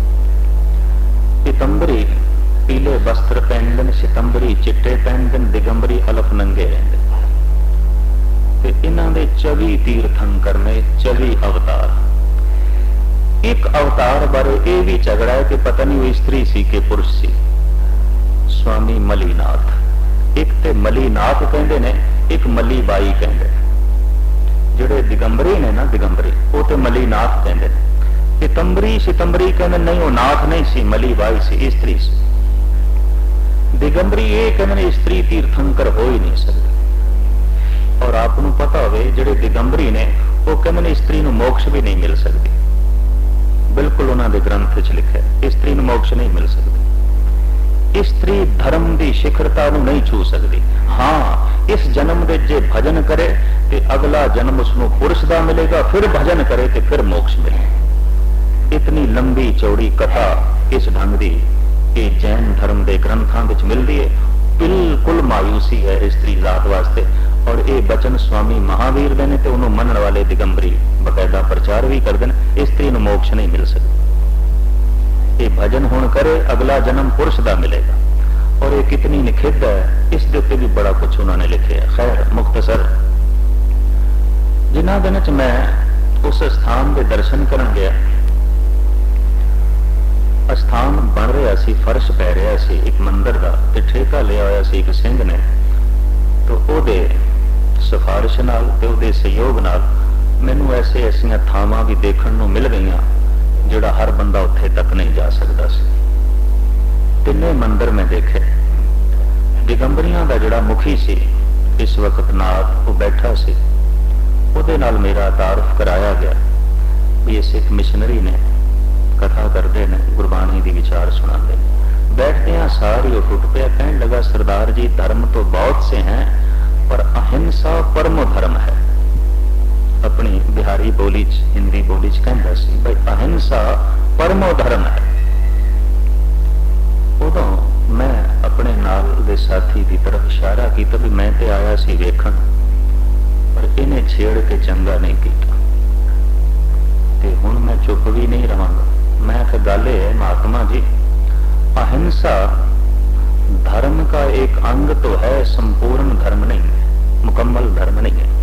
ਪਿਤੰਬਰੀ ਪੀਲੇ ਵਸਤਰ ਪਹਿਨਦੇ ਨੇ, ਸਿਤੰਬਰੀ ਚਿੱਟੇ ਪਹਿਨਦੇ ਨੇ, ਦਿਗੰਬਰੀ ਅਲਫ ਨੰਗੇ ਰਹਿੰਦੇ। ਤੇ ਇਹਨਾਂ ਦੇ 24 ਤੀਰਥੰਕਰ ਨੇ, 24 ਅਵਤਾਰ। ਇੱਕ ਅਵਤਾਰ ਬਾਰੇ ਇਹ ਵੀ ਝਗੜਾ ਹੈ ਕਿ ਪਤਾ ਨਹੀਂ ਉਹ ਇਸਤਰੀ ਸੀ ਕਿ ਪੁਰਸ਼ ਸੀ। ਸਵਾਮੀ ਮਲੀਨਾਥ, ਇੱਕ ਤੇ ਮਲੀਨਾਥ ਕਹਿੰਦੇ ਨੇ, ਇੱਕ ਮਲੀ ਬਾਈ ਕਹਿੰਦੇ ਨੇ। ਜਿਹੜੇ ਦਿਗੰਬਰੀ ਨੇ ਨਾ, ਦਿਗੰਬਰੀ, ਉਹ ਤੇ ਮਲੀਨਾਥ ਕਹਿੰਦੇ ਨੇ। ਪਿਤੰਬਰੀ ਸਿਤੰਬਰੀ ਕਹਿੰਦੇ ਨਹੀਂ, ਉਹ ਨਾਥ ਨਹੀਂ ਸੀ, ਮਲੀ ਬਾਈ ਸੀ, ਇਸਤਰੀ ਸੀ। ਦਿਗੰਬਰੀ ਇਹ ਕਹਿੰਦੇ ਨੇ ਇਸਤਰੀ ਤੀਰਥੰਕਰ ਹੋ ਹੀ ਨਹੀਂ ਸਕਦੇ। ਔਰ ਆਪ ਨੂੰ ਪਤਾ ਹੋਵੇ ਜਿਹੜੇ ਦਿਗੰਬਰੀ ਨੇ ਉਹ ਕਹਿੰਦੇ ਨੇ ਇਸਤਰੀ ਨੂੰ ਮੋਕਸ਼ ਵੀ ਨਹੀਂ ਮਿਲ ਸਕਦੀ। ਬਿਲਕੁਲ ਉਹਨਾਂ ਦੇ ਗ੍ਰੰਥ 'ਚ ਲਿਖਿਆ ਇਸਤਰੀ ਨੂੰ ਮੋਕਸ਼ ਨਹੀਂ ਮਿਲ ਸਕਦੀ। ਇਸਤਰੀ ਧਰਮ ਦੀ ਸਿਖਰਤਾ ਨੂੰ ਨਹੀਂ ਛੂ ਸਕਦੀ। ਹਾਂ, ਇਸ ਜਨਮ ਦੇ ਜੇ ਭਜਨ ਕਰੇ ਤੇ ਅਗਲਾ ਜਨਮ ਉਸਨੂੰ ਪੁਰਸ਼ ਦਾ ਮਿਲੇਗਾ, ਫਿਰ ਭਜਨ ਕਰੇ ਤੇ ਫਿਰ ਮੋਕਸ਼ ਮਿਲੇ। ਇਤਨੀ ਲੰਬੀ ਚੌੜੀ ਕਥਾ ਇਸ ਢੰਗ ਦੀ ਇਹ ਜੈਨ ਧਰਮ ਦੇ ਗ੍ਰੰਥਾਂ ਵਿੱਚ ਮਿਲਦੀ ਹੈ। ਬਿਲਕੁਲ ਮਾਯੂਸੀ ਹੈ ਇਸਤਰੀ ਜ਼ਾਤ ਵਾਸਤੇ। ਔਰ ਇਹ ਬਚਨ ਸਵਾਮੀ ਮਹਾਵੀਰ ਦੇ ਨੇ ਤੇ ਉਹਨੂੰ ਮੰਨਣ ਵਾਲੇ ਦਿਗੰਬਰੀ ਬਕਾਇਦਾ ਪ੍ਰਚਾਰ ਵੀ ਕਰਦੇ ਨੇ, ਇਸਤਰੀ ਨੂੰ ਮੋਕਸ਼ ਨਹੀਂ ਮਿਲ ਸਕਦਾ। ਇਹ ਭਜਨ ਹੁਣ ਕਰੇ, ਅਗਲਾ ਜਨਮ ਪੁਰਸ਼ ਦਾ ਮਿਲੇਗਾ। ਔਰ ਇਹ ਕਿਤਨੀ ਨਿਖਿੱਧ ਹੈ, ਇਸ ਦੇ ਉੱਤੇ ਵੀ ਬੜਾ ਕੁਛ ਉਹਨਾਂ ਨੇ ਲਿਖਿਆ। ਖੈਰ, ਮੁਖਤਸਰ ਜਿਨ੍ਹਾਂ ਦਿਨਾਂ 'ਚ ਮੈਂ ਉਸ ਸਥਾਨ ਦੇ ਦਰਸ਼ਨ ਕਰਨ ਗਿਆ, ਅਸਥਾਨ ਬਣ ਰਿਹਾ ਸੀ, ਫਰਸ਼ ਪੈ ਰਿਹਾ ਸੀ ਇੱਕ ਮੰਦਿਰ ਦਾ, ਤੇ ਠੇਕਾ ਲਿਆ ਹੋਇਆ ਸੀ ਇੱਕ ਸਿੰਘ ਨੇ। ਤਾਂ ਉਹਦੇ ਸਿਫਾਰਿਸ਼ ਨਾਲ ਤੇ ਉਹਦੇ ਸਹਿਯੋਗ ਨਾਲ ਮੈਨੂੰ ਐਸੀਆਂ ਥਾਵਾਂ ਵੀ ਦੇਖਣ ਨੂੰ ਮਿਲ ਗਈਆਂ ਜਿਹੜਾ ਹਰ ਬੰਦਾ ਉੱਥੇ ਤੱਕ ਨਹੀਂ ਜਾ ਸਕਦਾ ਸੀ। 3 ਮੰਦਿਰ ਮੈਂ ਦੇਖੇ। ਦਿਗੰਬਰੀਆਂ ਦਾ ਜਿਹੜਾ ਮੁਖੀ ਸੀ ਇਸ ਵਕਤ ਨਾਥ, ਉਹ ਬੈਠਾ ਸੀ, ਉਹਦੇ ਨਾਲ ਮੇਰਾ ਤਾਰਫ ਕਰਾਇਆ ਗਿਆ ਵੀ ਇਹ ਸਿੱਖ ਮਿਸ਼ਨਰੀ ਨੇ, ਕਥਾ ਕਰਦੇ ਨੇ, ਗੁਰਬਾਣੀ ਦੀ ਵਿਚਾਰ ਸੁਣਾਉਂਦੇ ਨੇ। बैठते सारी टूट पे, कहने लगा सरदार जी धर्म तो बहुत से हैं पर अहिंसा परमो धर्म है। अपनी बिहारी बोली च, हिंदी बोली च कहता सी भाई अहिंसा परमो धर्म है। उदों मैं अपने नाल दे साथी की तरफ इशारा किया भी मैं ते आया सी वेखण, पर इन्हें छेड़ के चंगा नहीं किया ते हुण मैं चुप भी नहीं रहांगा। मैं आखिया गल है महात्मा जी, अहिंसा धर्म का एक अंग तो है, संपूर्ण धर्म नहीं है, मुकम्मल धर्म नहीं है।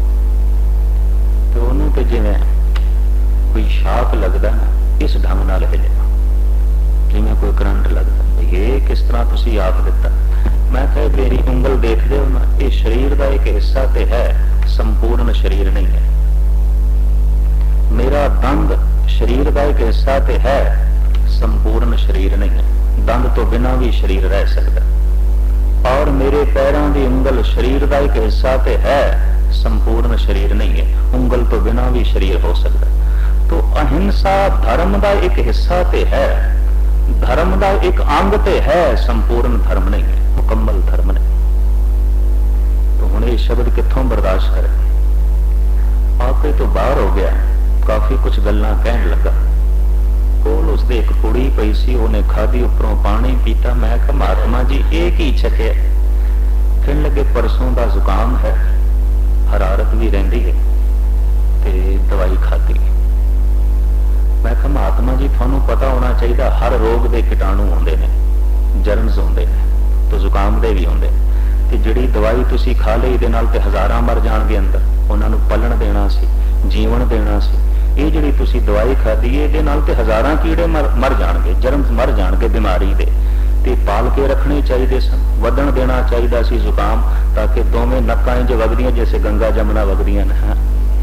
तो उन्होंने तो जिवें कोई शाप लगता ना, इस ढंग नाल हिलिया जिवें कोई करंट लगता। ये किस तरह तुसीं आख दिता? मैं कहा मेरी उंगल देखदे हो ना, ये शरीर का एक हिस्सा तो है, संपूर्ण शरीर नहीं है। मेरा दंद शरीर का एक हिस्सा तो है, संपूर्ण शरीर नहीं है। दंद तो बिना भी शरीर रह सकता। और मेरे पैरों की उंगल शरीर का एक हिस्सा तो है, संपूर्ण शरीर नहीं है। उंगल तो बिना भी शरीर हो सकता। तो अहिंसा धर्म का एक हिस्सा तो है, धर्म का एक अंग तो है, संपूर्ण धर्म नहीं है, मुकम्मल धर्म नहीं। तो हुण ये शब्द कित्थों बर्दाश्त करे? आपे तो बाहर हो गया, काफी कुछ गल्लां कहन लगा। कोल उसदे एक कुड़ी पई सी, उन्हें खाधी उपरों पानी पीता। मैं कहा महात्मा जी एक ही छकिया। कहन लगे परसों का जुकाम है, हरारत भी रहिंदी है ते दवाई खाधी। मैं कहा महात्मा जी थानू पता होना चाहिए हर रोग के कीटाणु होंदे ने, जर्म्स होंदे ने, तो जुकाम दे भी होंदे ने। ते जिहड़ी दवाई तुसी खा लई इहदे नाल ते हज़ारां मर जाणगे अंदर। उन्हां नूं पलन देना सी, जीवन देना सी। ये जिहड़ी तुसी दवाई खाधी इहदे नाल ते हज़ारां कीड़े मर जाणगे, जर्म्स मर जाणगे बीमारी दे। ते पाल के रखने चाहिए सन, वधण देना चाहिए सी जुकाम, ताकि दोवें नक्कां इंज वगदियां जैसे गंगा जमुना वगदियां ने।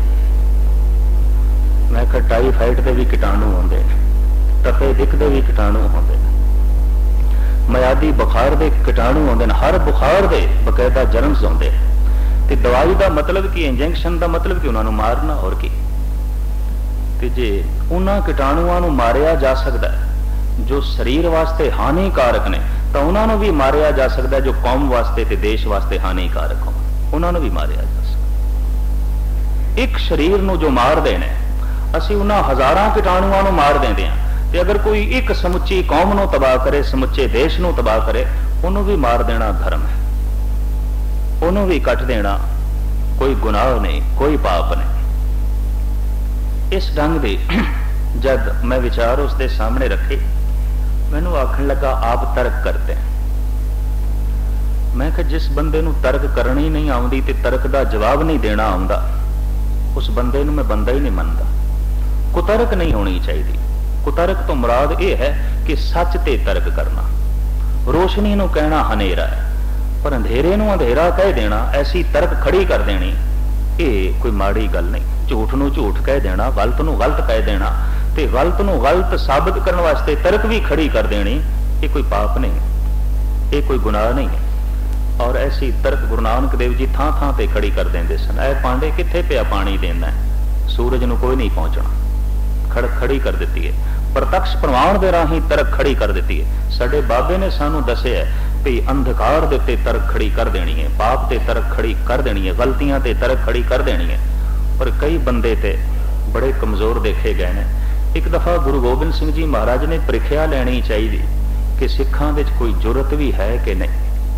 मैं कहा टाईफाइड के भी कीटाणु होंदे ने, टपे दिख के भी कीटाणु होंदे ने, मियादी बुखार के कीटाणु होंदे ने, हर बुखार के बकायदा जर्म्स होंदे ने। ते दवाई का मतलब कि इंजैक्शन का मतलब कि उन्होंने मारना, और की। ते जे उन्हां कीटाणुआं नूं मारिया जा सकता है जो शरीर वास्ते हानिकारक ने, तो उन्होंने भी मारिया जा सकता है जो कौम वास्ते ते देश वास्ते हानिकारक हो, उन्होंने भी मारिया जा सकता। एक शरीर नूं जो मार देने, असीं उन्हां हज़ारां कीटाणुआं नूं मार देंदे हां। ते अगर कोई एक समुची कौम नूं तबाह करे, समुचे देश नूं तबाह करे, उन्होंने भी मार देना धर्म है, उन्होंने भी कट देना कोई गुनाह नहीं, कोई पाप नहीं। इस ढंग दे जब मैं विचार उसके सामने रखे, मैनू आखन लगा आप तर्क करते हैं। मैं कहा जिस बंदे नूं तर्क करनी नहीं आउंदी ते तर्क का जवाब नहीं देना आउंदा, उस बंदे नूं मैं बंदा ही नहीं मनदा। कुतर्क नहीं होनी चाहिए। कुतर्क तो मुराद यह है कि सच ते तर्क करना। रोशनी नूं कहना हनेरा है, पर अंधेरे नूं अंधेरा कह देना, ऐसी तर्क खड़ी कर देनी, ये कोई माड़ी गल नहीं। झूठ नूं झूठ कह देना, गलत नूं गलत कह देना, ते गलत नूं गलत साबित करने वास्ते तर्क भी खड़ी कर देनी, ये कोई पाप नहीं, ये कोई गुनाह नहीं है। और ऐसी तर्क गुरु नानक देव जी थां थां ते खड़ी कर देंदे सन। ऐ पांडे कित्थे पिया पानी देना है, सूरज नूं कोई नहीं पहुंचना, खड़ी कर दी है। प्रत्यक्ष प्रमाण दे राही तर्क खड़ी कर दी है। साडे बाबे ने सानू दसिया भी अंधकार दे उत्ते तर्क खड़ी कर देनी है, पाप ते तर्क खड़ी कर देनी है, गलतियां ते तर्क खड़ी कर देनी है। पर कई बंदे ते बड़े कमजोर देखे गए ने। एक दफा गुरु गोबिंद सिंह जी महाराज ने परीक्षा लेनी चाहिए कि सिखां विच कोई जुरत भी है कि नहीं,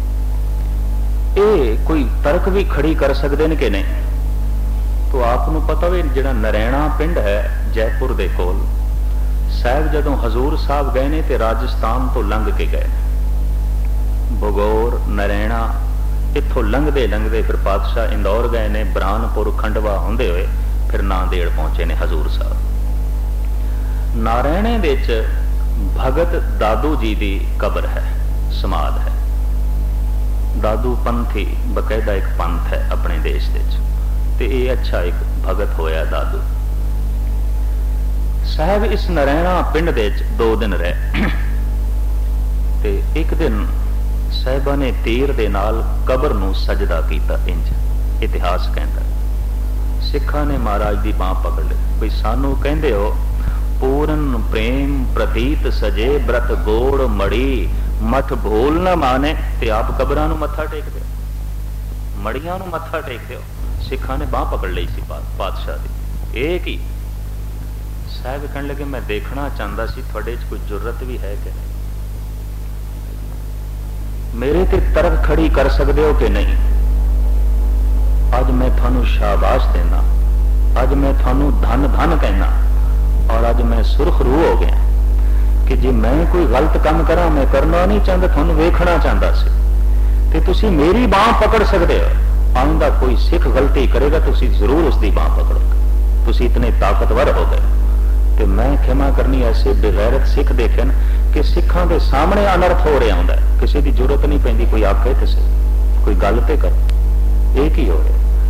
ये कोई तर्क भी खड़ी कर सकते हैं कि नहीं। तो आपनू पता भी जिहड़ा नरैणा पिंड है जयपुर दे कोल, साहब जदों हजूर साहब गए ने ते राजस्थान तो लंघ के गए, भगौर नरैणा इत्थों लंघदे लंघदे फिर पातशाह इंदौर गए ने, बरानपुर खंडवा होंदे हुए फिर नांदेड़ पहुंचे ने हजूर साहब। नारायणे विच भगत दादू जी की कब्र है, समाध है। दादू पंथी बकायदा एक पंथ है अपने देश विच, ते ये अच्छा एक भगत होया दादू साहब। इस नरैणा पिंड दे 2 दिन रहे ते एक दिन साहिबा ने तीर दे नाल कबर नूं सजदा कीता। इंज इतिहास कहता, सिखा ने महाराज की बांह पकड़ ली, बई सानू कहंदे हो पूरन प्रेम प्रतीत सजे ब्रत गोड़ मड़ी मठ भूल न माने, ते आप कबरां नूं मत्था टेकदे हो, मड़ियां नूं मत्था टेकदे हो। सिखा ने बांह पकड़ ली सी पातशाह की। एक ही साहब कहने लगे मैं देखना चाहता सी थोड़े च कोई जुर्रत भी है कि नहीं, मेरे ते तर्क खड़ी कर सकते हो कि नहीं। अज मैं थानू शाबाश देना, अज मैं थानू धन धन कहना, और अज मैं सुरखरू हो गया कि जे मैं कोई गलत काम करा, मैं करना नहीं चाहता, थानू वेखना चाहता सी, ते तुसी मेरी बांह पकड़ सकते हो। आइंदा कोई सिख गलती करेगा तुसी जरूर उसकी बांह पकड़ोगे, तुसी इतने ताकतवर हो गए। तो मैं क्षमा करनी ऐसे बेगैरत सिख देखे कि सिखां के सामने अनर्थ हो रहा होंदा, किसी की जरूरत नहीं पैंदी, कोई आखे तो सही, कोई गल ते कर, एक ही हो रहा।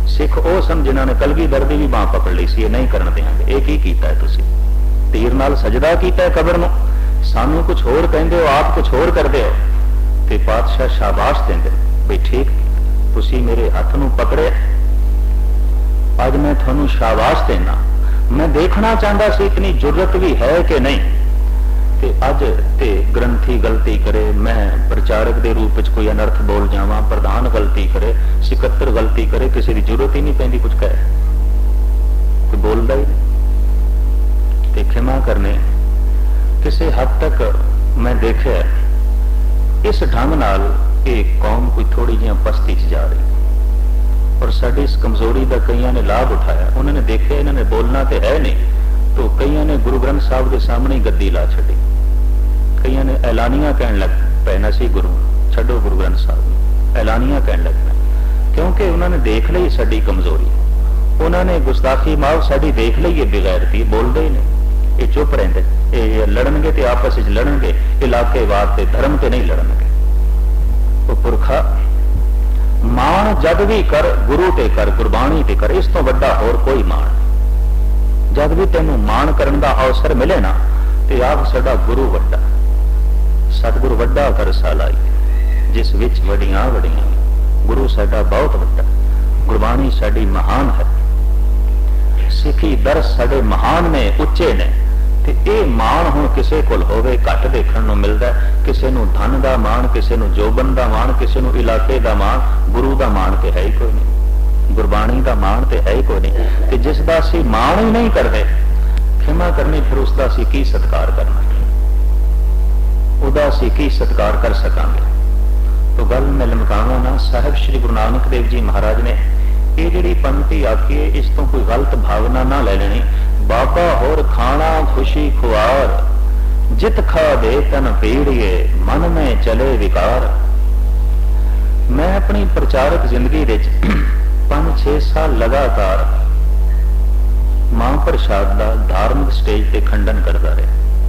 सिख वो सन जिन्होंने कलगीधर की भी बांह पकड़ ली सी, ये नहीं करन देंगे। ये की कीता है तुसी? तीर नाल सजदा कीता है कबर नूं, सानू कुछ होर कहंदे हो, आप कुछ होर करदे हो। ते पातशाह शाबाश देंदे भी ठीक, तुसी मेरे हाथ नूं पकड़े, अज मैं तुहानू शाबाश देना। मैं देखना चाहता सी इतनी जुर्रत भी है कि नहीं। ते अज ते ग्रंथी गलती करे, मैं प्रचारक के रूप में कोई अनर्थ बोल जावा, प्रधान गलती करे, सिकत्तर गलती करे, किसी की जरूरत ही नहीं पैंदी कुछ कहे, कोई बोलता ही नहीं। ते क्षमा करने किसी हद तक मैं देखा इस ढंग नाल एक कौम कोई थोड़ी जी पस्ती च जा रही, और साड़ी इस कमजोरी का कईयां ने लाभ उठाया। उन्होंने देखा इन्होंने बोलना तो है नहीं, तो कईयां ने गुरु ग्रंथ साहब के सामने ही गद्दी ला छड़ी, कईयां ने ऐलानियां कहने लग पैना सी गुरु छड्डो गुरु ग्रंथ साहब, ऐलानियां कहने लग पैना, क्योंकि उन्होंने देख ली साड़ी कमजोरी, उन्होंने गुस्ताखी माफ साड़ी देख ली है बेगैरती, बोलते ही नहीं, ये चुप रहते, ये लड़नगे तो आपस में लड़नगे, इलाकेवाद से धर्म से नहीं लड़नगे। तो पुरखा माण जद भी कर गुरु ते कर, गुरबाणी ते कर, इस तो वड्डा होर कोई माण नहीं। जद भी तेनों माण करने का अवसर मिले ना, तो आप साडा गुरु वड्डा, सतगुरु वड्डा कर सालाई, जिस विच वडियां वडियां, गुरु साडा बहुत वड्डा, गुरबाणी साडी महान है, सिखी दरस साडे महान ने, उच्चे ने। ते ये माण हुण किसे कोल होवे घट देखण नूं मिलदा, किसे नूं धन दा माण, किसे नूं जोबन दा माण, किसे नूं इलाके दा माण, गुरु दा माण ते है ही कोई नहीं, गुरबाणी दा माण ते है ही कोई नहीं। ते जिस दा असीं माण ही नहीं करदे, क्षमा करनी, फिर उसका असीं की सत्कार करना, उहदा असीं की सत्कार कर सकांगे। तो गल मैं लमकावां ना, साहिब श्री गुरु नानक देव जी महाराज ने ये जिहड़ी पंक्ति आखी है, इस तो कोई गलत भावना ना ले लेनी। बाबा होर खाना खुशी खुआर, जित खा दे तन पीड़िए, मन में चले विकार। मैं अपनी प्रचारक जिंदगी विच 5-6 साल लगातार महाप्रसाद का धार्मिक स्टेज ते खंडन करता रहा।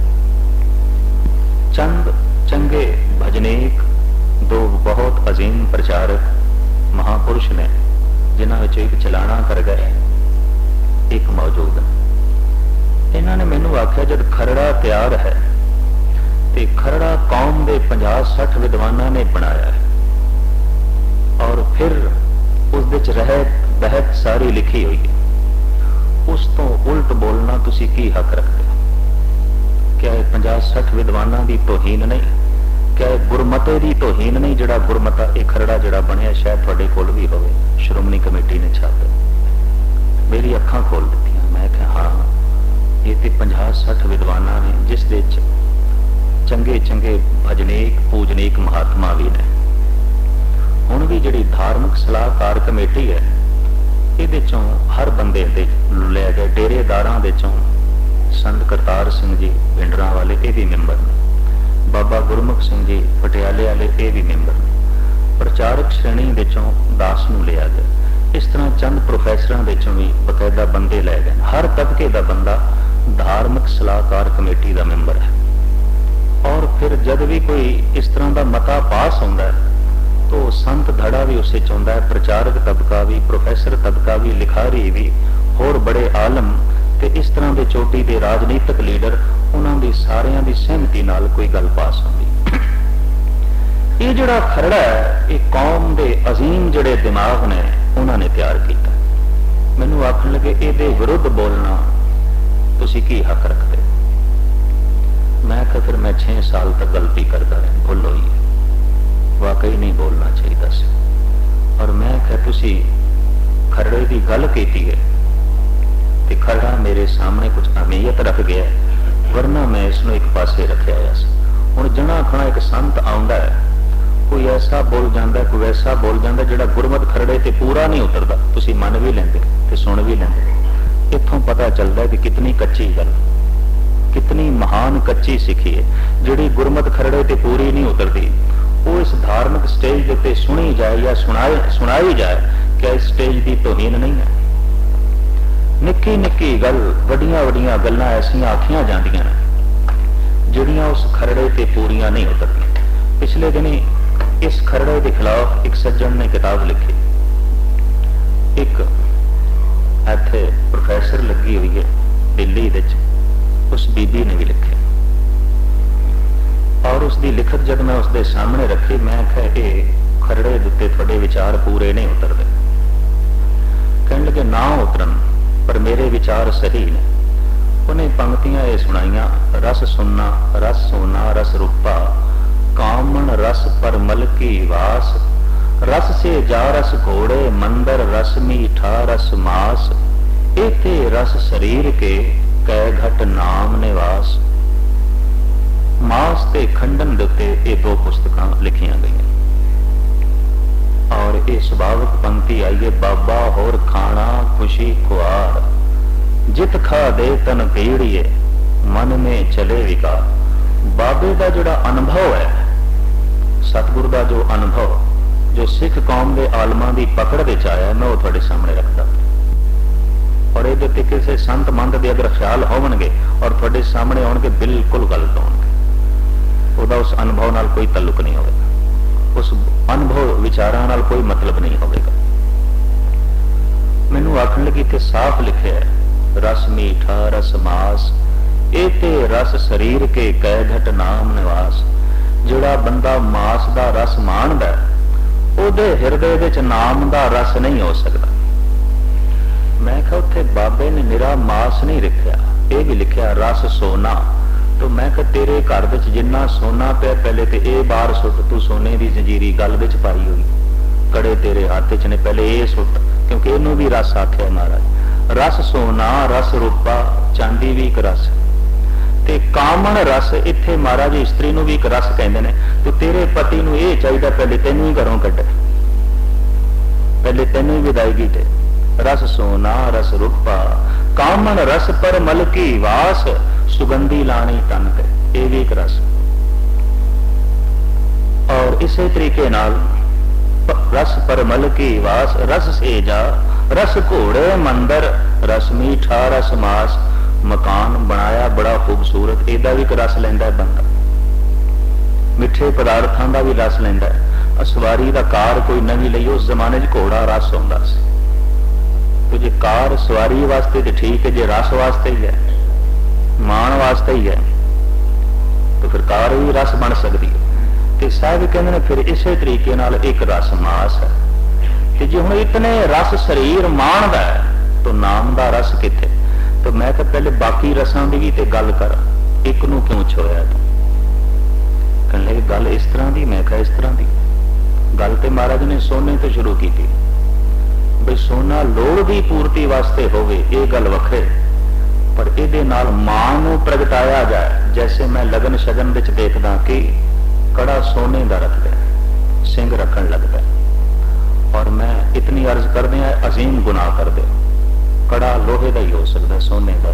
चंद चंगे भजनीक दो बहुत अजीम प्रचारक महापुरुष ने, जिन्हां विच एक चलाना कर गए, एक मौजूद है। इन्होंने मैनू आख्या जब खरड़ा तैयार है तो खरड़ा कौम के 50-60 विद्वाना ने बनाया है, और फिर उस रहत बहत सारी लिखी हुई है, उस तो उल्ट बोलना तुसी की हक रखते हो? क्या 50-60 विद्वाना की तोहीन नहीं? क्या गुरमते की तोहीन नहीं? जिहड़ा गुरमता एक खरड़ा जिहड़ा बनया शायद तुहाडे कोल भी होवे, श्रोमणी कमेटी ने छापे, मेरी अखां खोल दित्तियां। मैं कहा हाँ, ये तो 50-60 विद्वाना ने, जिस दे चंगे चंगे भजनीक पूजनीक महात्मा भी ने। हुण भी जिहड़ी धार्मिक सलाहकार कमेटी है, ये चों हर बंदे दे लिया गया, डेरेदारां दे चों संत करतार सिंह जी पिंडरां वाले ये भी मैंबर ने, बाबा गुरमुख सिंह जी पटियाले वाले ये भी मैंबर ने, प्रचारक श्रेणी दे चों दास नूं लिया गया। इस तरह चंद प्रोफैसरां दे चों भी बकायदा बंदे लै गए। हर तबके का बंदा धार्मिक सलाहकार कमेटी का मैंबर है। और फिर जब भी कोई इस तरह का मता पास होता है, तो संत धड़ा भी उसे चाहता है, प्रचारक तबका भी, प्रोफैसर तबका भी, लिखारी भी, होर बड़े आलम ते इस तरह के चोटी के राजनीतिक लीडर, उन्होंने सारियां की सहमति नाल कोई गल पास होती। ये जिहड़ा खरड़ा है, ये कौम के अजीम जिहड़े दिमाग ने उन्होंने तैयार किया। मैनू आखन लगे ये विरुद्ध बोलना तुसी की हक रखते? मैं कहा फिर मैं 6 साल तक गलती करता रहा, भुल हुई है, वाकई नहीं बोलना चाहिए सी। और मैं कहा तुसी खरड़े की गल की है, तो खरड़ा मेरे सामने कुछ अहमियत रख गया, वरना मैं इसनों एक पासे रखा हुआ सी। हुण जना खड़ा एक संत आउंदा है, कोई ऐसा बोल जाता, कोई वैसा बोल जाता, जिहड़ा गुरमत खरड़े ते पूरा नहीं उतरदा, तुसी मन भी लेंदे ते सुन भी लेंदे। इत्थों पता चलता है कि कितनी कच्ची गल, कितनी महान कच्ची सिखी है, जिहड़ी गुरमत खरड़े ते पूरी नहीं उतरती, वो इस धार्मिक स्टेज उत्ते सुनी जाए या सुनाई जाए, क्या इस स्टेज की तोहीन नहीं है? निक्की निक्की गल, वड्डियां वड्डियां गल्लां ऐसियां आखियां जांदियां ने जिहड़ियां उस खरड़े ते पूरियां नहीं उतरदियां। पिछले दिनी इस खरड़े के खिलाफ एक सज्जन ने किताब लिखी, एक ਇੱਥੇ प्रोफैसर लगी हुई है दिल्ली विच, उस बीबी ने भी लिखे और उसकी लिखत जब मैं उसके सामने रखी, मैं कहा ये खरड़े उत्ते थोड़े विचार पूरे नहीं उतरते। कहने लगे ना उतरन, पर मेरे विचार सही ने। उन्हें पंक्तियां ये सुनाइया, रस सुनना रस सोना रस रूपा, कामन रस पर मल की वास, रस से जा रस घोड़े मंदर, रस मीठा रस मास, एते रस शरीर के कै घट नाम निवास। मास ते खंडन दे ये दो पुस्तकां लिखियां गई और ये सुभाविक पंक्ति आई है, बाबा होर खाना खुशी खुआर, जित खा दे तन पीड़िए मन में चले विकार। बाबे का जोड़ा अनुभव है, सतगुरु का जो अनुभव, जो सिख कौम के आलमां की पकड़ विच आया, मैं वो थोड़े सामने रखता और ये किसी संत मंत के अगर ख्याल होवणगे और थोड़े सामने आउणगे बिल्कुल गलत होणगे, ਉਹਦਾ उस अनुभव नाल कोई तल्लुक नहीं होगा, उस अनुभव विचारां नाल कोई मतलब नहीं होगा। मैनू आखण लगी इत्थे साफ लिखिया है, रस मीठा रस मास, एते रस शरीर के कै घट नाम निवास। जिहड़ा बंदा मास दा रस माणदा ਉਹਦੇ ਹਿਰਦੇ ਵਿੱਚ नाम दा रस नहीं हो सकता। मैं कहा उत्थे बाबे ने निरा मास नहीं लिखिया, ये भी लिखिया रस सोना। तो मैं कहा तेरे घर विच जिन्ना सोना पिया, पहले तो ये बाहर सुट, तू सोने की जंजीरी गल विच पाई हुई, कड़े तेरे हाथ च ने, पहले ये सुट, क्योंकि इनू भी रस आख्या महाराज। रस सोना रस रूपा, चांदी भी एक रस, ते कामन रस, इत्थे महाराज इस्त्री नू भी एक रस कहते हैं। तो तेरे पति नू ये चाहिए पहले तेनू ही घरों कड्डे, पहले तेनू ही विदायगी दे। रस सोना रस रूपा, कामन रस पर मल की वास, सुगंधी लानी तन पे, ये भी एक रस। और इसे तरीके नाल रस पर मल की वास, रस से जा रस घोड़े मंदर, रस मीठा रस मास। मकान बनाया बड़ा खूबसूरत, एदा भी एक रस लैंदा बंदा, मिठे पदार्थों का भी रस लैंदा। सवारी का कार कोई नवी लई, उस जमाने च घोड़ा रस होंदा सी। तो जे कार सवारी वास्ते तो ठीक है, जे रस वास्ते ही है, मान वास्ते ही है, तो फिर कार भी रस बन सकती है। तो साहब कहते हैं फिर इस तरीके नाल एक रस मास है। कि जे हुण इतने रस शरीर माणदा है, तो नाम का रस किथे? तो मैं तो पहले बाकी रसां की भी तो गल कर, एक नूं क्यों छोया तू? कहने लगे गल इस तरह की। मैं कहा इस तरह की गल तो महाराज ने सोने तो शुरू की थी, बई सोना लोड़ की पूर्ति वास्ते होवे, ये गल वखरे, पर इहदे नाल मां नूं प्रगटाया जाए। जैसे मैं लगन शगन विच देखदा कि कड़ा सोने का रखदा, सिंह रखन लगदा, और मैं इतनी अर्ज कर दिया अजीम गुनाह कर दे, कड़ा लोहे का ही हो सकता, सोने का।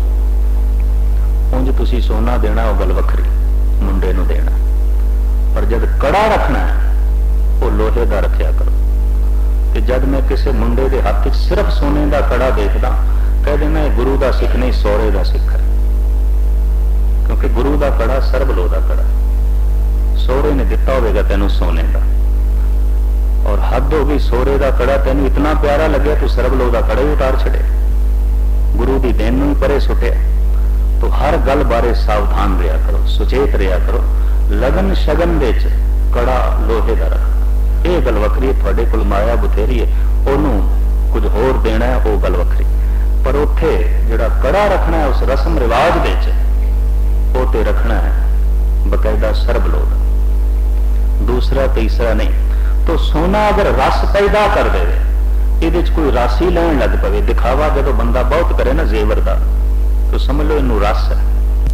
उंज तुसी सोना देना वो गल वखरी, मुंडे नूं देना, पर जब कड़ा रखना है वो लोहे का रखिया करो। कि जब मैं किसी मुंडे के हाथ सिर्फ सोने का कड़ा देखदा, कह देना गुरु का सिख नहीं, सौरे का सिख है, क्योंकि गुरु का कड़ा सरबलो का कड़ा, सौरे ने दिता होगा तेनों सोने का, और हद हो गई सोरे का कड़ा तेन इतना प्यारा लगे तू सरबलो का कड़ा ही उतार छड़े, गुरु की देन ही परे सुटिया। तो हर गल बारे सावधान रहा करो, सुचेत रहा करो। लगन शगन विच कड़ा लोहे का रख, ये गल वखरी, थोड़े कोल माया बथेरी है, उन्होंने कुछ होर देना है, वो गल वखरी, पर उत्थे जिहड़ा कड़ा रखना है उस रस्म रिवाज विच, वो ते रखना है बकायदा सरबलो का, दूसरा तीसरा नहीं। तो सोना अगर रस पैदा कर दे, ये कोई रस ही लैन लग पवे, दिखावा जो बंदा बहुत करे ना जेवर का, तो समझ लो इनू रस है।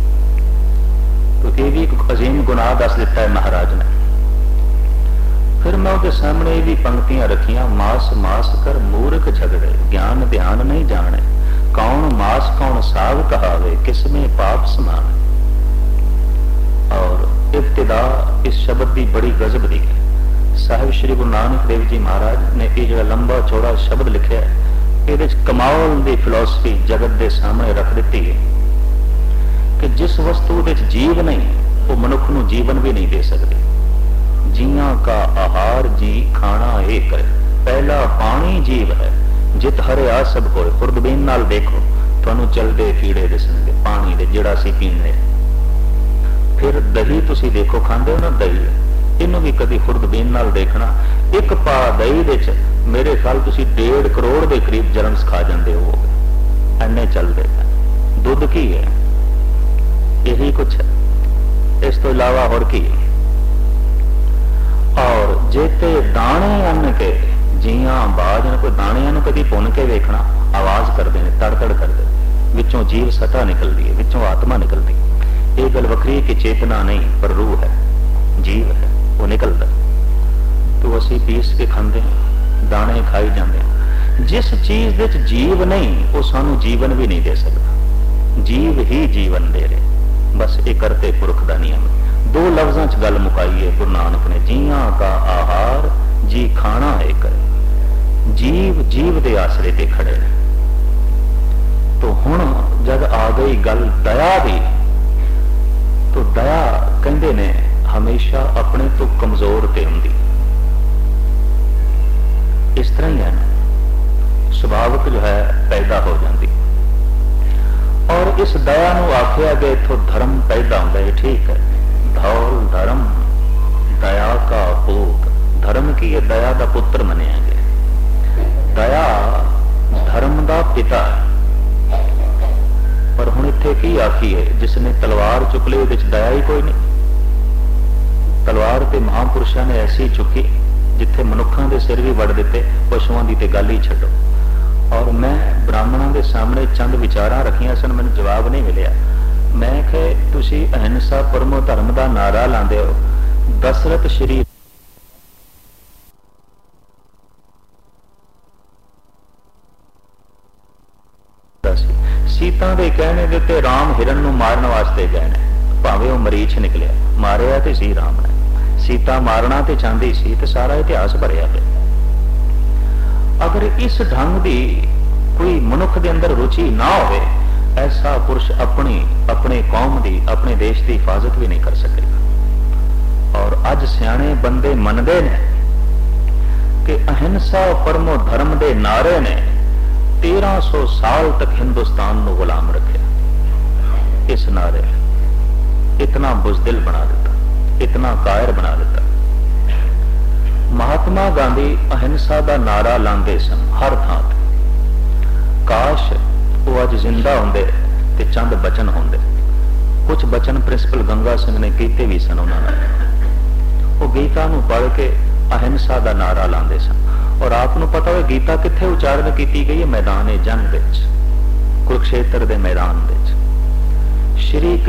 तो ये भी एक अजीम गुनाह दस दिता है महाराज ने। फिर मैं उसके सामने ये भी पंक्तियां रखियां, मास मास कर मूर्ख झगड़े, ज्ञान ध्यान नहीं जाने, कौन मास कौन साग कहावे, किसमें पाप समान। और इब्तिदा इस शब्द की बड़ी गजब दी है। साहिब श्री गुरु नानक देव जी महाराज ने ये जो लंबा चौड़ा शब्द लिखा है, ये कमाल की फिलोसफी जगत के सामने रख दी है कि जिस वस्तु जीव नहीं, वो मनुख नूं जीवन भी नहीं दे सकती। जिया का आहार जी खाना एक है, पहला पानी जीव है, जित हरिया सब होए, खुरदबीन नाल देखो तुहानू चलदे कीड़े दिसणगे पानी दे जिहड़ा असीं पीने। फिर दही तुसीं देखो खांदे हो ना, दही इनू भी कभी खुरदबीन नाल देखना। एक पा दही दे च मेरे ख्याल तुसीं 1.5 करोड़ के करीब जर्म्स खा जाते हो, इन्ने चलते। दुध की है, यही कुछ है, इस तो इलावा होर की है। और जेते दाने अन्न के जियां बाज ने कोई दाणियां नूं कदी भुन के वेखना, आवाज करते हैं, तड़-तड़ करते, विचों जीव सटा निकलती है, विचों आत्मा निकलती है। ये गल वखरी कि चेतना नहीं पर रूह है, जीव है, वो निकलता। तो असी पीस के खाते हैं, दाने खाई जाते हैं। जिस चीज दे च जीव नहीं वो सानू जीवन भी नहीं दे सकता। जीव ही जीवन दे रहे, बस ये करते पुरख का नियम। 2 लफ्जां च गल मुकाई है गुरु नानक ने, जियां का आहार जी खाना है करे। जीव जीव दे आसरे ते खड़े ने। तो हुण जब आ गई गल दया दी, तो दया कहंदे ने हमेशा अपने तो कमजोर ते हुंदी। इस तरह ही है ना, सुभाविक जो है पैदा हो जाती। और इस दया नूं आखिया गया इथों धर्म पैदा होता है, ठीक है। धौल धर्म दया का पूत, धर्म की ये दया का पुत्र मनिया गया। दया धर्म का पिता है। पर हुण इत्थे की आखी है, जिसने तलवार चुक ली उहदे च दया ही कोई नहीं। तलवार ते महापुरुषां ने ऐसी चुकी जिथे मनुखों के सिर भी वड़ दिते, पशुओं की तो गल ही छड्डो। और मैं ब्राह्मणों के सामने चंद विचारां रखियां सन, मैनूं जवाब नहीं मिलिया। मैं कहे तुसीं अहिंसा परमो धर्म का नारा लांदे हो, दशरथ श्री सीता के कहने देते राम हिरण नूं मारन वास्ते गए ने, भावें वो मरीच निकलिया, मारिया तो सी राम ने। सीता मारना तो चाहती सी, तो सारा इतिहास भरिया पे। अगर इस ढंग की कोई मनुख के अंदर रुचि ना हो, ऐसा पुरुष अपने कौम की, अपने देश की हिफाजत भी नहीं कर सकेगा। और अज सियाणे बंदे मनते ने कि अहिंसा परमो धर्म के नारे ने 1300 साल तक हिंदुस्तान को गुलाम रखे। इस नारे इतना बुजदिल बना देता, इतना कायर बना देता। महात्मा गांधी अहिंसा का नारा लांदे सन हर थां ते। काश वो अज जिंदा होंदे ते चंद बचन होंदे। कुछ बचन प्रिंसिपल गंगा सिंह ने कीते भी सन। उन्होंने वो गीता नूं पढ़ के अहिंसा का नारा लांदे सन। और आपनूं पता हो गीता कित्थे उचारण की गई है? मैदान जंग विच, कुरुक्षेत्र के मैदान विच। श्री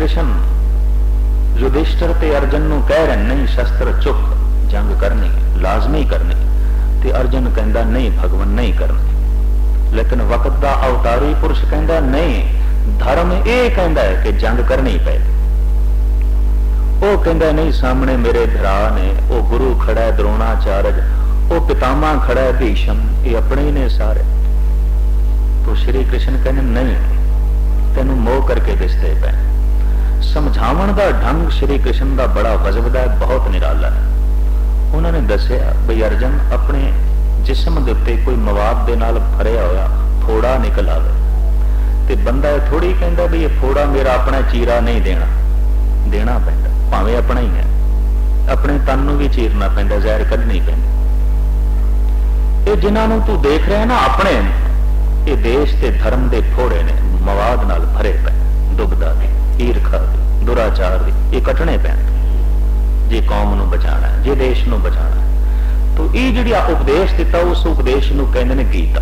कृष्ण युधिष्ठिर ते अर्जुन नूं कह रहे नहीं शस्त्र चुक, जंग करनी लाजमी करनी, ते अर्जुन कहंदा नहीं भगवान नहीं करनी। लेकिन वक्त का अवतारी पुरुष कहंदा नहीं, धर्म ये कहंदा है कि जंग करनी पएगी। वो कहंदा नहीं सामने मेरे भरा ने, वो गुरु खड़ा है द्रोणाचार्य, वो पितामह खड़ा है भीष्म, ये अपने ही ने सारे। तो श्री कृष्ण कहने नहीं, तेनू मोह करके दिसते पे। समझावन का ढंग श्री कृष्ण का बड़ा गजबदा है, बहुत निराला है। उन्होंने दसिया बई अर्जन अपने जिस्म के उत्ते कोई मवाद के नाल भरिया होया फोड़ा निकल आवे, ते बंदा थोड़ी कहता भी ये फोड़ा मेरा अपना चीरा नहीं देना पैंदा, भावें अपना ही है, अपने तन नूं भी चीरना पैंदा, जहर कढनी पैंदी। ये जिन्होंने तू देख रहा है ना अपने, ये देश के धर्म के फोड़े ने मवाद नाल भरे पे, दुबदा दी, ईरखा दी, दुराचार दी, ये कटने पैंदे जे कौम नूं बचाना है, जे देश नूं बचाना है। तो ये जिहड़ा उपदेश दिता उस उपदेश नूं कहंदे ने गीता।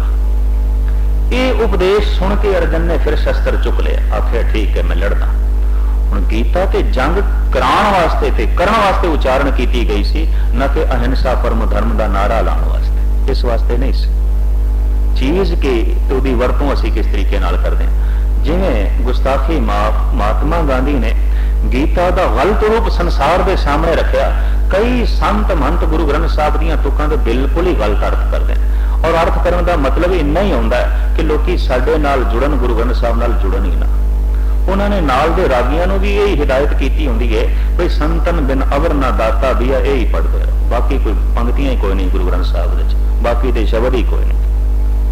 ये उपदेश सुन के अर्जन ने फिर शस्त्र चुक लिया, आखिया ठीक है मैं लड़दा। हुण गीता ते जंग कराउण वास्ते ते करन वास्ते उचारण की गई सी, न कि अहिंसा परम धर्म का नारा लाउण वास्ते। इस वास्ते नहीं सी चीज की तो दी वरतों असी किस तरीके नाल करदे हां। जिवें गुस्ताखी महात्मा गांधी ने गीता का गलत रूप संसार के सामने रखा, कई संत महंत गुरु ग्रंथ साहब दीयां तुकां दे बिल्कुल ही गलत अर्थ करते हैं। और अर्थ करने का मतलब इन्ना ही होंदा है कि लोग साडे नाल जुड़न, गुरु ग्रंथ साहब नाल जुड़न ही ना। उन्होंने नाल दे रागियां नूं भी यही हिदायत की होंदी है भाई संतन बिन अवर ना दाता दिया, यही पढ़ते रहो, बाकी कोई पंक्तियां ही कोई नहीं गुरु ग्रंथ साहब दे, बाकी दे शब्द ही कोई नहीं।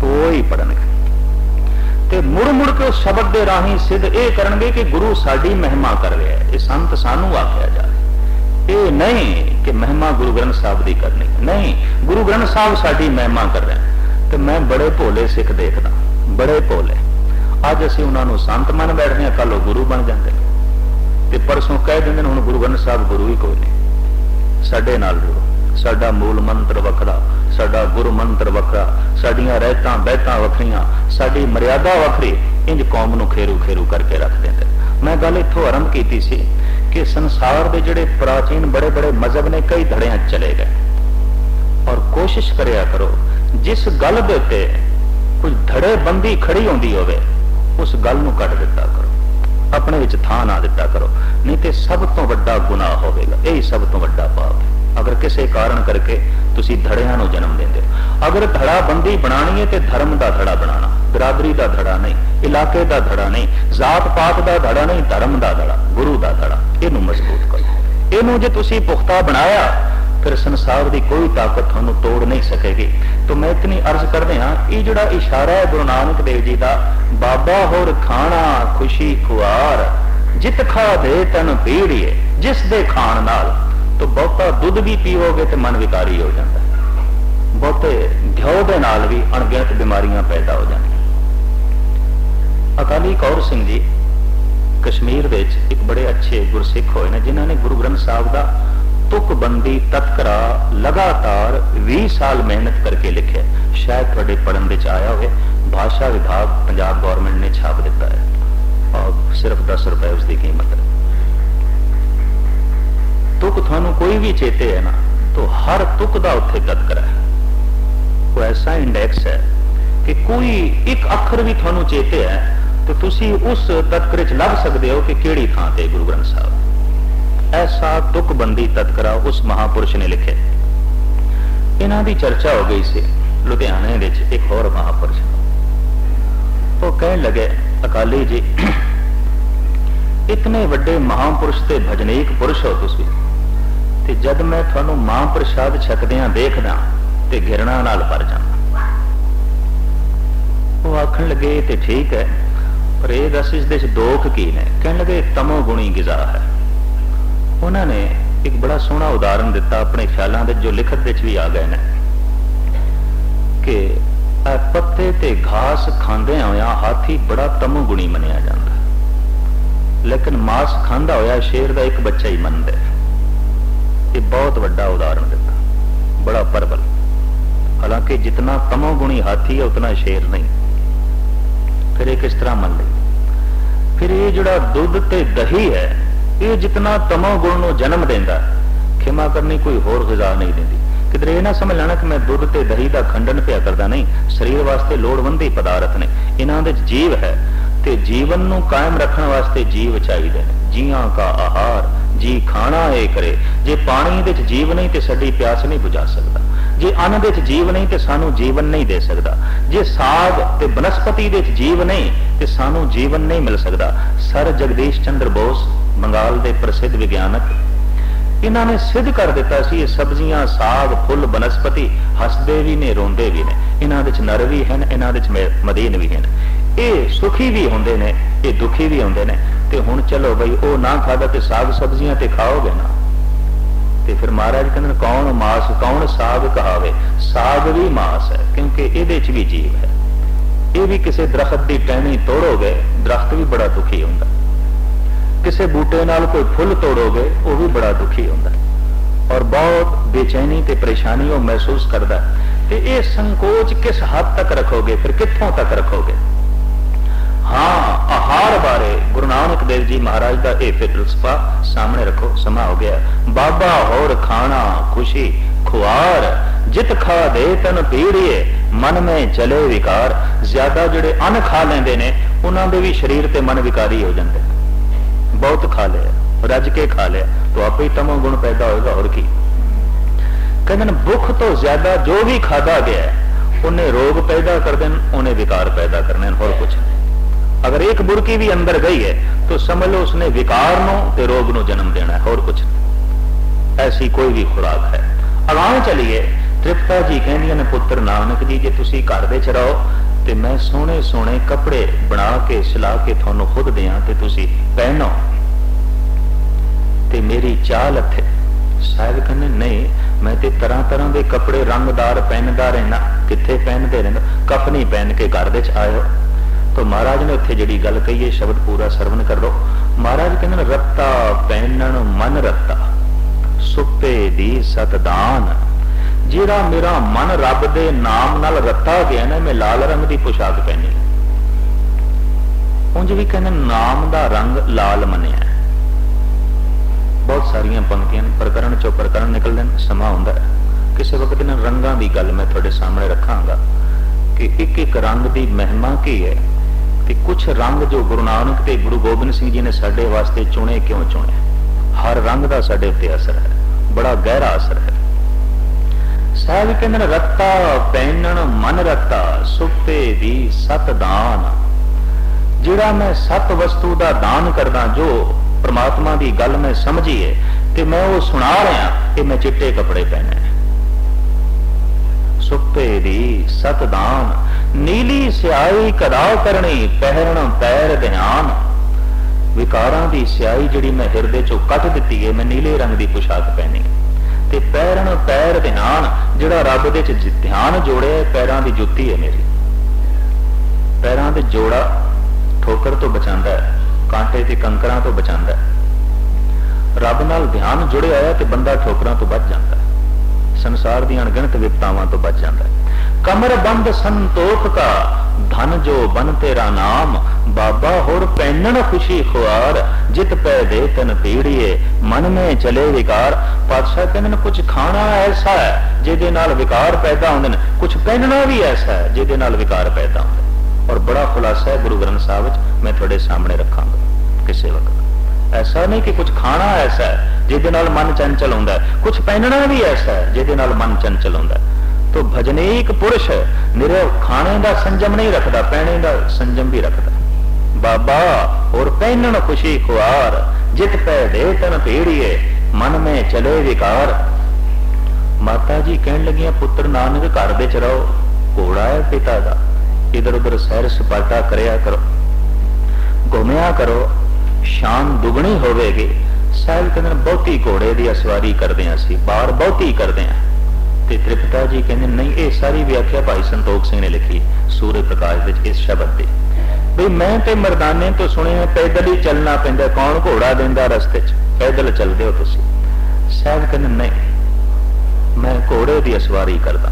ਉਹ ਹੀ ਪੜਨਗੇ ਤੇ ਮੁੜ ਮੁੜ ਕੇ ਉਸ ਸ਼ਬਦ ਦੇ ਰਾਹੀਂ ਸਿੱਧ ਇਹ ਕਰਨਗੇ ਕਿ ਗੁਰੂ ਸਾਡੀ ਮਹਿਮਾ ਕਰ ਰਿਹਾ ਹੈ। ਇਹ ਸੰਤ ਸਾਨੂੰ ਆਖਿਆ ਜਾ ਰਿਹਾ, ਇਹ ਨਹੀਂ ਕਿ ਮਹਿਮਾ ਗੁਰੂ ਗ੍ਰੰਥ ਸਾਹਿਬ ਦੀ ਕਰਨੀ, ਨਹੀਂ, ਗੁਰੂ ਗ੍ਰੰਥ ਸਾਹਿਬ ਸਾਡੀ ਮਹਿਮਾ ਕਰ ਰਿਹਾ। ਤੇ ਮੈਂ ਬੜੇ ਭੋਲੇ ਸਿੱਖ ਦੇਖਦਾ, ਬੜੇ ਭੋਲੇ, ਅੱਜ ਅਸੀਂ ਉਹਨਾਂ ਨੂੰ ਸੰਤ ਮੰਨ ਬੈਠਦੇ ਹਾਂ, ਕੱਲ ਉਹ ਗੁਰੂ ਬਣ ਜਾਂਦੇ ਨੇ ਤੇ ਪਰਸੋਂ ਕਹਿ ਦਿੰਦੇ ਨੇ ਹੁਣ ਗੁਰੂ ਗ੍ਰੰਥ ਸਾਹਿਬ ਗੁਰੂ ਹੀ ਕੋਈ ਨਹੀਂ, ਸਾਡੇ ਨਾਲ ਜੁੜੋ, ਸਾਡਾ ਮੂਲ ਮੰਤਰ ਵੱਖਰਾ, ਸਾਡਾ ਗੁਰੂ ਮੰਤਰ ਵੱਖਰਾ, ਸਾਡੀਆਂ ਰਹਿਤਾਂ ਬਹਿਤਾਂ ਵੱਖਰੀਆਂ, ਸਾਡੀ ਮਰਿਆਦਾ ਵੱਖਰੀ, ਇੰਜ ਕੌਮ ਨੂੰ ਖੇਰੂ ਖੇਰੂ ਕਰਕੇ ਰੱਖ ਦਿੰਦੇ। ਮੈਂ ਗੱਲ ਇੱਥੋਂ ਆਰੰਭ ਕੀਤੀ ਸੀ ਕਿ ਸੰਸਾਰ ਦੇ ਜਿਹੜੇ ਪ੍ਰਾਚੀਨ ਬੜੇ ਬੜੇ ਮਜ਼ਹਬ ਨੇ ਕਈ ਧੜਿਆਂ ਚਲੇ ਗਏ, ਔਰ ਕੋਸ਼ਿਸ਼ ਕਰਿਆ ਕਰੋ ਜਿਸ ਗੱਲ ਦੇ ਉੱਤੇ ਕੁਝ ਧੜੇਬੰਦੀ ਖੜੀ ਹੁੰਦੀ ਹੋਵੇ ਉਸ ਗੱਲ ਨੂੰ ਕੱਢ ਦਿੱਤਾ ਕਰੋ, ਆਪਣੇ ਵਿੱਚ ਥਾਂ ਨਾ ਦਿੱਤਾ ਕਰੋ, ਨਹੀਂ ਤੇ ਸਭ ਤੋਂ ਵੱਡਾ ਗੁਨਾਹ ਹੋਵੇਗਾ। ਇਹ ਸਭ ਤੋਂ ਵੱਡਾ ਪਾਪ ਹੈ ਅਗਰ ਕਿਸੇ ਕਾਰਨ ਕਰਕੇ ਤੁਸੀਂ ਧੜਿਆਂ ਨੂੰ ਜਨਮ ਦਿੰਦੇ ਹੋ। ਅਗਰ ਧੜਾਬੰਦੀ ਬਣਾਣੀ ਹੈ ਤੇ ਧਰਮ ਦਾ ਧੜਾ ਬਣਾਣਾ, ਬਰਾਦਰੀ ਦਾ ਧੜਾ ਨਹੀਂ, ਇਲਾਕੇ ਦਾ ਧੜਾ ਨਹੀਂ, ਜਾਤ ਪਾਤ ਦਾ ਧੜਾ ਨਹੀਂ, ਧਰਮ ਦਾ ਧੜਾ, ਗੁਰੂ ਦਾ ਧੜਾ, ਇਹਨੂੰ ਮਜ਼ਬੂਤ ਕਰੋ। ਇਹਨੂੰ ਜੇ ਤੁਸੀਂ ਪੁਖਤਾ ਬਣਾਇਆ ਫਿਰ ਸੰਸਾਰ ਦੀ ਕੋਈ ਤਾਕਤ ਤੁਹਾਨੂੰ ਤੋੜ ਨਹੀਂ ਸਕੇਗੀ। तो मैं इतनी अर्ज करते हाँ, ये जोड़ा इशारा है गुरु नानक देव जी का, बाबा होर खाना खुशी खुआर जित खा दे तन पीड़िए जिस दे खान नाल, तो बहुता दुध भी पीओगे तो मन विकारी हो जाता है, बहुते घ्यो दे नाल भी अणगिणत बीमारियां पैदा हो जाती। अकाली कौर सिंह जी कश्मीर दे एक बड़े अच्छे गुरसिख होए ने जिन्होंने गुरु ग्रंथ साहब का तुकबंदी तत्करा लगातार 20 साल मेहनत करके लिखे, शायद थोड़े पढ़न विच आया हो, भाषा विभाग पंजाब गवर्नमेंट ने छाप दिता है और सिर्फ 10 रुपए उसकी कीमत है। तुक थानू कोई भी चेते है ना, तो हर तुक का उत्थे तत्करा है, वो ऐसा इंडेक्स है कि कोई एक अखर भी थानू चेते है तो तुसी उस तत्करे च लभ सकते हो कि केड़ी थां ते गुरु ग्रंथ साहब। ऐसा तुकबंदी तत्करा उस महापुरुष ने लिखे। इन्हां दी चर्चा हो गई सी लुधियाने विच, एक होर महापुरुष तो कहने लगे अकाली जी इतने वड्डे महापुरुष ते भजनीक पुरुष हो तुसीं, ते जद मैं तुहानूं महाप्रसाद छकदियां देखदा ते घिरना नाल भर जांदा। वो आखण लगे ते ठीक है, पर ये दस इस दे दोख की ने? कहने लगे तमोगुणी गिज़ा है। उन्होंने एक बड़ा सोहना उदाहरण दिता अपने ख्यालों के, जो लिखत विच भी आ गए ने, कि पत्ते ते घास खांदे होया हाथी बड़ा तमोगुणी मनिया जाता, लेकिन मांस खांदा होया शेर का एक बच्चा ही मनदा है। ये बहुत बड़ा उदाहरण दिता, बड़ा परबल। हालांकि जितना तमोगुणी हाथी है उतना शेर नहीं। फिर ये किस तरह मन ली? फिर ये जोड़ा दुध ते दही है, ये जितना तमोगुण नूं जन्म देंदा, खिमा करनी कोई होर ग़िज़ा नहीं देंदी। किधर ये ना समझ लेना कि मैं दुध ते दही का खंडन पिया करदा, नहीं, शरीर वास्ते लोड़वंदी पदार्थ ने, इन्हां दे जीव है ते जीवन नूं कायम रखने वास्ते जीव चाहिए ने। जीआं का आहार जी खाना ये करे, जे पानी दे जीव नहीं तो साडी प्यास नहीं बुझा सकता, जे अन्न दे जीव नहीं तो सानू जीवन नहीं दे सकता, जे साग ते बनस्पति दे जीव नहीं तो सानू जीवन नहीं मिल सकता। सर जगदीश चंद्र बोस बंगाल के प्रसिद्ध विज्ञानक, इन्होंने सिद्ध कर दिता सी ये सब्जियां साग फुल बनस्पति हसदे भी ने रोंदे भी ने, इन्हां दे नर भी हैं, इन्हां दे मदीन भी हैं, ये सुखी भी होंदे ने, ये दुखी भी होंदे ने। ते हुण चलो बई वो ना खादा ते साग सब्जियां ते खाओगे ना, ते फिर महाराज कहते कौन मांस कौन साग कहावे, साग भी मांस है क्योंकि इहदे च भी जीव है। ये भी किसी दरख्त की टहनी तोड़ोगे दरख्त भी बड़ा दुखी होंदा, किसी बूटे नाल कोई फुल तोड़ोगे वो भी बड़ा दुखी होंदा और बहुत बेचैनी ते परेशानी वो महसूस करता है। ते ये संकोच किस हद तक रखोगे, फिर कित्थों तक रखोगे? हाँ, आहार बारे गुरु नानक देव जी महाराज का यह फिलसफा सामने रखो। समा हो गया। बाबा होर खाना खुशी खुआर जित खा दे तन पीड़िए मन में चले विकार। ज्यादा जोड़े अन्न खा लेंदे ने उन्हां दे भी शरीर ते मन विकारी हो जाते। बहुत खा लिया रज के खा लिया तो आपे ही तमोगुण पैदा होगा। और की कहते भुख तो ज्यादा जो भी खादा गया उन्हें रोग पैदा कर देन, उन्हें विकार पैदा करने और कुछ नहीं। अगर एक बुरकी भी अंदर गई है तो समझ लो उसने विकार नो ते रोग नो जन्म देना है और कुछ नहीं। ऐसी कोई भी खुराक है। अगां चलिए तृप्ता जी कहंदियां ने पुत्र नानक जी जे तुसी घर दे च रहो ते मैं सोहने सोहने कपड़े बना के सिला के तुहानू खुद दियां ते तुसी पहनो ते मेरी चाल इत्थे। साहिब कहने नहीं मैं ते तरह तरह के कपड़े रंगदार पहनदा रहना, किथे पहनते रहना, कफनी पहन के घर दे च आयो। तो महाराज ने उत्थे जिहड़ी गल कही है शब्द पूरा सरवण कर लो। महाराज कहंदे ने रत्ता पहनण मन रत्ता सुपे दी सतदान। जिहड़ा मेरा मन रब दे नाम नाल रत्ता गया ना, मैं लाल रंग की पोशाक पहनी। उंज भी कहने नाम दा रंग लाल मनिया। बहुत सारिया पंक्तियां प्रकरण चो प्रकरण निकलते हैं, समा हुंदा है। किसी वक्त इन रंगां दी गल मैं तुहाडे सामने रखांगा कि एक एक रंग की महिमा की है ते कुछ रंग जो गुरु नानक ते गुरु गोबिंद सिंह जी ने साडे वास्ते चुने क्यों चुने। हर रंग का साडे उत्ते असर है, बड़ा गहरा असर है। साहिब कहते रत्ता पहनण मन रत्ता सुपे दी सत दान। जिहड़ा मैं सत वस्तु का दान करदा, जो परमात्मा की गल मैं समझी है ते मैं वो सुना रहा कि मैं चिट्टे कपड़े पहने। सुपे दी सत दान नीली स्याही कदा करनी पहरण पैर ध्यान। विकारां दी स्याही जिहड़ी मैं हिरदे चों कट दित्ती है, मैं नीले रंग की पोशाक पहनी ते पैरन पैर ध्यान। जिहड़ा रब दे च ध्यान जोड़े पैरां दी जुत्ती है मेरी। पैरां दे जोड़ा ठोकर तो बचांदा है, कांटे ते कंकरां तो बचांदा है। रब नाल ध्यान जुड़े आया ते बंदा ठोकरां तो बच जाता है, संसार दी अणगिणत विपतावां तो बच जाता है। कमर बंद संतोख का धन जो बन तेरा नाम। बाबा होर पहनण खुशी खुआर जित पै दे तन पीड़िए मन में चले विकार। पातशाह कहते कुछ खाना ऐसा है जिहदे नाल विकार पैदा होंदे ने, कुछ पहनना भी ऐसा है जिहदे नाल विकार पैदा होंदे। और बड़ा खुलासा है गुरु ग्रंथ साहब च, मैं थोड़े सामने रखांगा किसी वक्त। ऐसा नहीं कि कुछ खाना ऐसा है जिहदे नाल मन चंचल होंदा है, कुछ पहनना भी ऐसा है जिहदे नाल मन चंचल होंदा है। तो भजनीक पुरुष निरे खाने का संजम नहीं रखता, पहने का संजम भी रखता। बाबा और पहनण खुशी खुआर जित पै दे तन पीड़िए मन में चले विकार। माता जी कहन लगियां पुत्र नानक घर दे च रहो, घोड़ा है पिता का, इधर उधर सैर सपाटा करया करो, घूमया करो, शान दुगनी होवेगी। साहिब कहते बहुती घोड़े की असवारी करते हैं, असी बार बहुती करते हैं। ते तृप्ता जी कहते नहीं, ये सारी व्याख्या भाई संतोख सिंह ने लिखी सूर्य प्रकाश इस शब्द की। भी मैं ते मरदाने तो सुने पैदल ही चलना पैंदा, कौन घोड़ा देंदा रस्ते च, पैदल चलदे हो तुसी। साहब कहते नहीं, मैं घोड़े की असवारी करदा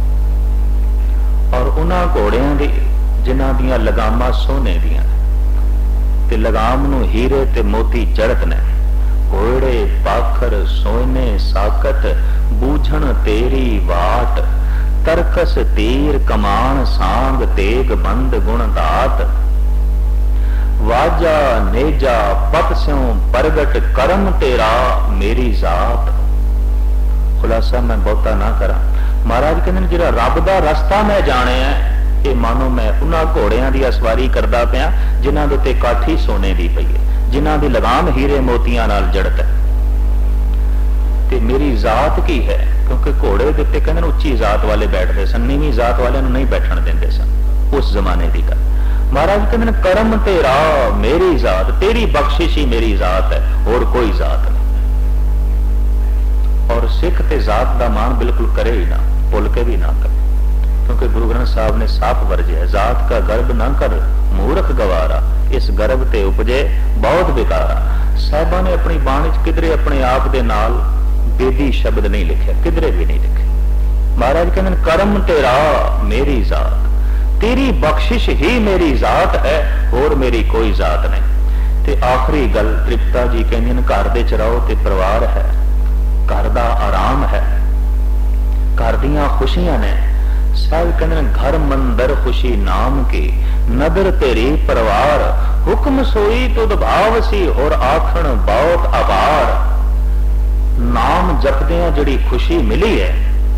और उन्हां घोड़ियां दी जिन्हां दियां लगामां सोने दियां ते लगाम नूं हीरे ते मोती जड़त ने। घोड़े पाखर सोने साकत बूझण तेरी वाट। तरकस तीर कमान सांग तेग बंद गुण दात। वाजा नेजा पत स्यों प्रगट करम तेरा मेरी जात। खुलासा मैं बहुता ना करा। महाराज कहते जिहड़ा रब दा रस्ता मैं जाने है, ये मानो मैं उन्हां घोड़ियां दी असवारी करदा पिया जिन्हां दे उत्ते काठी सोने दी पई है, जिन्हां दी लगाम हीरे मोतियां नाल जड़त है। ते मेरी जात की है, क्योंकि घोड़े दे उत्ते कहंदे उच्ची जात वाले बैठते सन, नीवीं जात वाले नहीं बैठण देंदे सन उस जमाने की गल। महाराज कहंदे करम तेरा मेरी जात, तेरी बख्शिश ही मेरी जात है, और कोई जात नहीं। और सिख ते जात दा मान बिल्कुल करे ही ना, भुल के भी ना करे, क्योंकि गुरु ग्रंथ साहब ने साफ वर्जे है, जात का गर्भ ना कर मूर्ख गवारा, इस गर्भ ते उपजे बहुत विकारा। साहिबा ने अपनी बाणी च किधरे अपने आप दे नाल बेदी शब्द नहीं लिखे, किधरे भी नहीं लिखे। महाराज कहते करम तेरा मेरी जात, तेरी बख्शिश ही मेरी जात है, और मेरी कोई जात नहीं। ते आखिरी गल तृप्ता जी कहंदे घर दे च रहो ते परिवार है, घर दा आराम है, घर दियां खुशियां ने। साहिब कहंदे घर मंदिर खुशी नाम की, नदर तेरी परिवार। हुक्म सोई तुद भावसी और आखण बहुत आभार। नाम जपदियां जिहड़ी खुशी मिली है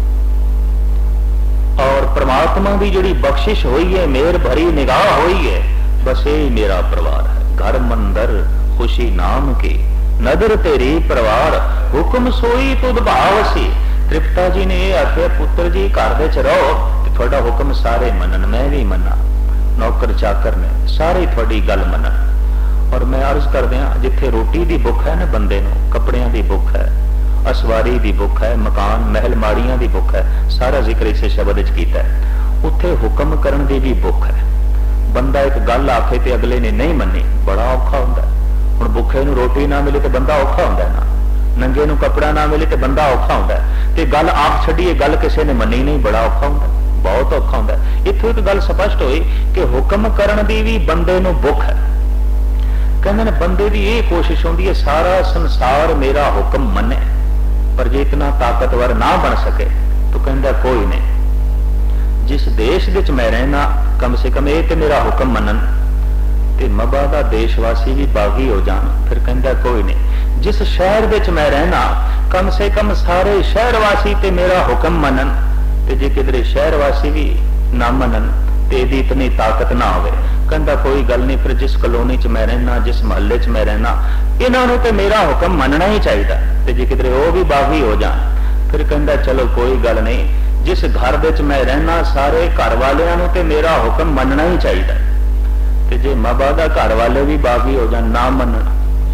और परमात्मा की जिहड़ी बख्शिश हुई है, मेहर भरी निगाह हुई है, बस यही मेरा परिवार है। घर मंदिर खुशी नाम की, नदर तेरी परिवार। हुक्म सोई तुद भावसी। तृप्ता जी ने यह आख्या पुत्र जी घर दे च रहो ते तुहाडा हुक्म सारे मनन, मैं भी मना, नौकर चाकर ने सारे तुहाडी गल मनन। और मैं अर्ज कर दिया जिथे रोटी की भुख है ना बंदे नूं, कपड़ियां की भुख है, असवारी की भुख है, मकान महल माड़ियां की भुख है, सारा जिक्र इस शब्द च कीता है। उत्थे हुक्म करन दी भी भुख है। बंदा एक गल आखे ते अगले ने नहीं मन्नी, बड़ा औखा हुंदा है। हुण भुखे नूं रोटी ना मिले तो बंदा औखा हुंदा है ना, नंगे नूं कपड़ा ना मिले तो बंदा औखा हुंदा है, ते गल आप छड्डीए गल किसी ने मन्नी नहीं, बड़ा औखा हुंदा है, बहुत औखा हुंदा है। इत्थों एक गल स्पष्ट होई कि हुक्म करन दी भी बंदे नूं भुख है। कहंदे ने बंदे दी ये कोशिश हुंदी है सारा संसार मेरा हुक्म मन्ने, पर जे इतना ताकतवर ना बन सके तो कहंदा कोई नहीं, जिस देश विच मैं रहना कम से कम ये ते मेरा हुक्म मनन, ते मबा दा देशवासी भी बागी हो जान, फिर कहंदा कोई नहीं, जिस शहर विच मैं रहना कम से कम सारे शहरवासी ते मेरा हुक्म मनन, ते जे किधरे शहरवासी भी ना मनन ते इहदी इतनी ताकत ना होवे, कहंदा कोई गल नहीं, फिर जिस कलोनी च मैं रहना, जिस महल्ले च मैं रहना, इन्हां नूं ते मेरा हुक्म मनना ही चाहिए, ते जे किधरे वो भी बागी हो जान, फिर कहंदा चलो कोई गल नहीं, जिस घर विच मैं रहना सारे घर वालियां नूं ते मेरा हुक्म मनना ही चाहिए, ते जे मां दा घर वाले भी बागी हो जान ना मनन,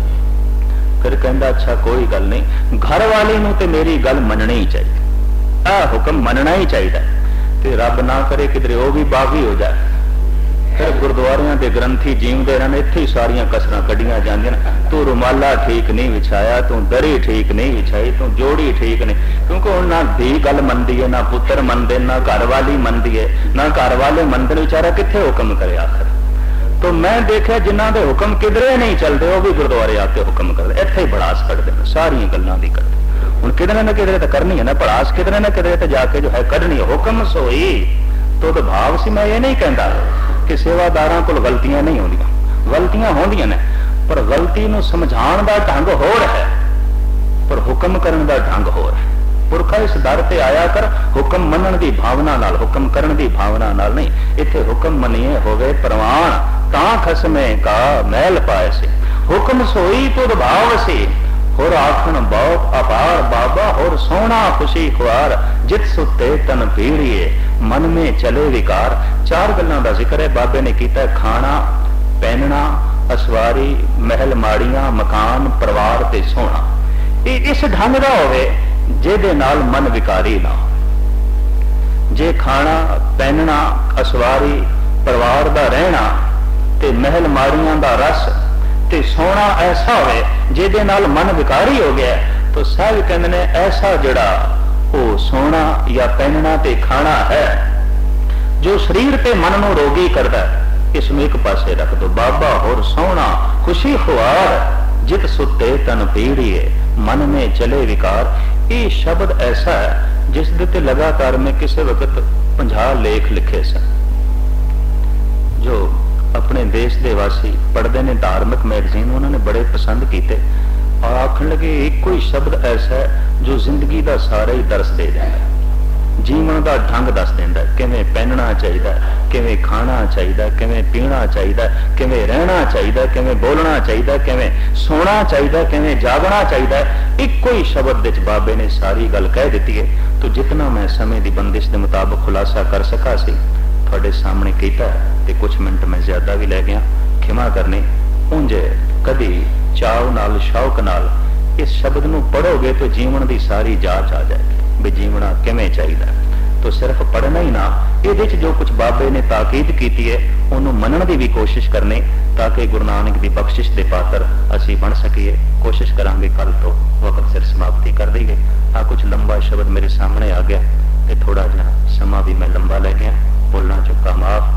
फिर कहंदा अच्छा कोई गल नहीं, घर वाले नूं ते मेरी गल मननी ही चाहिए, आ हुक्म मनना ही चाहिए, ते रब ना करे किधरे वो भी बागी हो जाए। फिर गुरुद्वारियां दे ग्रंथी जीवदे रहन, इत्थे ही सारियां कसरां कढ़ियां जांदियां, तू रुमाला ठीक नहीं विछाया, तू दरी ठीक नहीं विछाई, तू जोड़ी ठीक नहीं, क्योंकि हुण ना धी गल मनदी है, ना पुत्र मनदे, ना घर वाली मनदी है, ना घर वाले मनदे, बेचारा कित्थे हुक्म करे आखिर। तो मैं देखा जिन्हां दे हुक्म किधरे नहीं चलते वो भी गुरुद्वारे आके हुक्म करते, इत्थे ही भड़ास कढ़दे ने, सारियां गल्लां दी कढ़दे। हुण किधरे ना किधरे तो करनी है ना भड़ास, किधरे ना किधरे तो जाके जो है कढ़नी है। हुक्म सोई तो भाव सी मैं ये नहीं कहता कि सेवादारां कोल गलतियां नहीं होंदियां, गलतियां होंदियां ने, पर गलती नूं समझाण दा ढंग होर है, पर हुक्म करन दा ढंग होर है। पुरखा इस दर ते आया कर हुक्म मनन दी भावना नाल, हुक्म करन दी भावना नाल नहीं। इत्थे हुक्म मनिए होवे परवान, तां खसमे का मैल पाए से, हुक्म सोई तुद भाव से, होर आखण बहुत अपार बाबा, होर सोना खुशी खुआर, जित सुते तन पीड़िए, मन में चले विकार। चार गल्लां दा जिक्र है बाबे ने कीता, खाना पहनना, असवारी, महल माड़ियां, मकान, परिवार ते सोना। इस ढंग दा होवे जिहदे नाल मन विकारी ना हो। जे खाना पहनना, असवारी, परिवार दा रहना ते महल माड़ियां दा रस ते सोना ऐसा होवे जिहदे नाल मन विकारी हो गया, तो साहिब कहंदे ने ऐसा जिहड़ा वो सोना या पहनना ते खाना है जो शरीर ते मन नूं रोगी करदा है, इसमें एक पासे रख दो। बाबा होर सोना खुशी खुआर, जित सुते तन पीड़िए, मन में चले विकार। ये शब्द ऐसा है जिस दे लगातार मैं किसी वक्त 50 लेख लिखे सन, जो अपने देश दे वासी पढ़ते ने धार्मिक मैगजीन, उन्होंने बड़े पसंद किए और आखन लगे एक कोई शब्द ऐसा है जो जिंदगी का सारा ही दर्श दे देता है, जीवन का ढंग दस देता है, किवें पहनना चाहिए, किवें खाना चाहिए, किवें पीना चाहिए, किवें रहना चाहिए, किवें बोलना चाहिए, किवें सोना चाहिए, किवें जागना चाहिए। एक कोई शब्द विच बाबे ने सारी गल कह दी है। तो जितना मैं समय की बंदिश के मुताबिक खुलासा कर सका सी थोड़े सामने किया, ते कुछ मिनट मैं ज्यादा भी लै गया, खिमा करनी। उंज कभी चाव नाल शौक नाल इस शब्द नूं पढ़ोगे तो जीवन की सारी जांच आ जाएगी भी जीवना किवें चाहिए। तो सिर्फ पढ़ना ही ना, ये जो कुछ बाबे ने ताकीद की है उन्होंने मनन की भी कोशिश करनी, ताकि गुरु नानक की बख्शिश के पात्र असी बन सकीए। कोशिश करांगे कल तो वक्त सिर समाप्ति कर देंगे। आ कुछ लंबा शब्द मेरे सामने आ गया, थोड़ा जहा समा भी मैं लंबा लै गया, बोलना चुका माफ।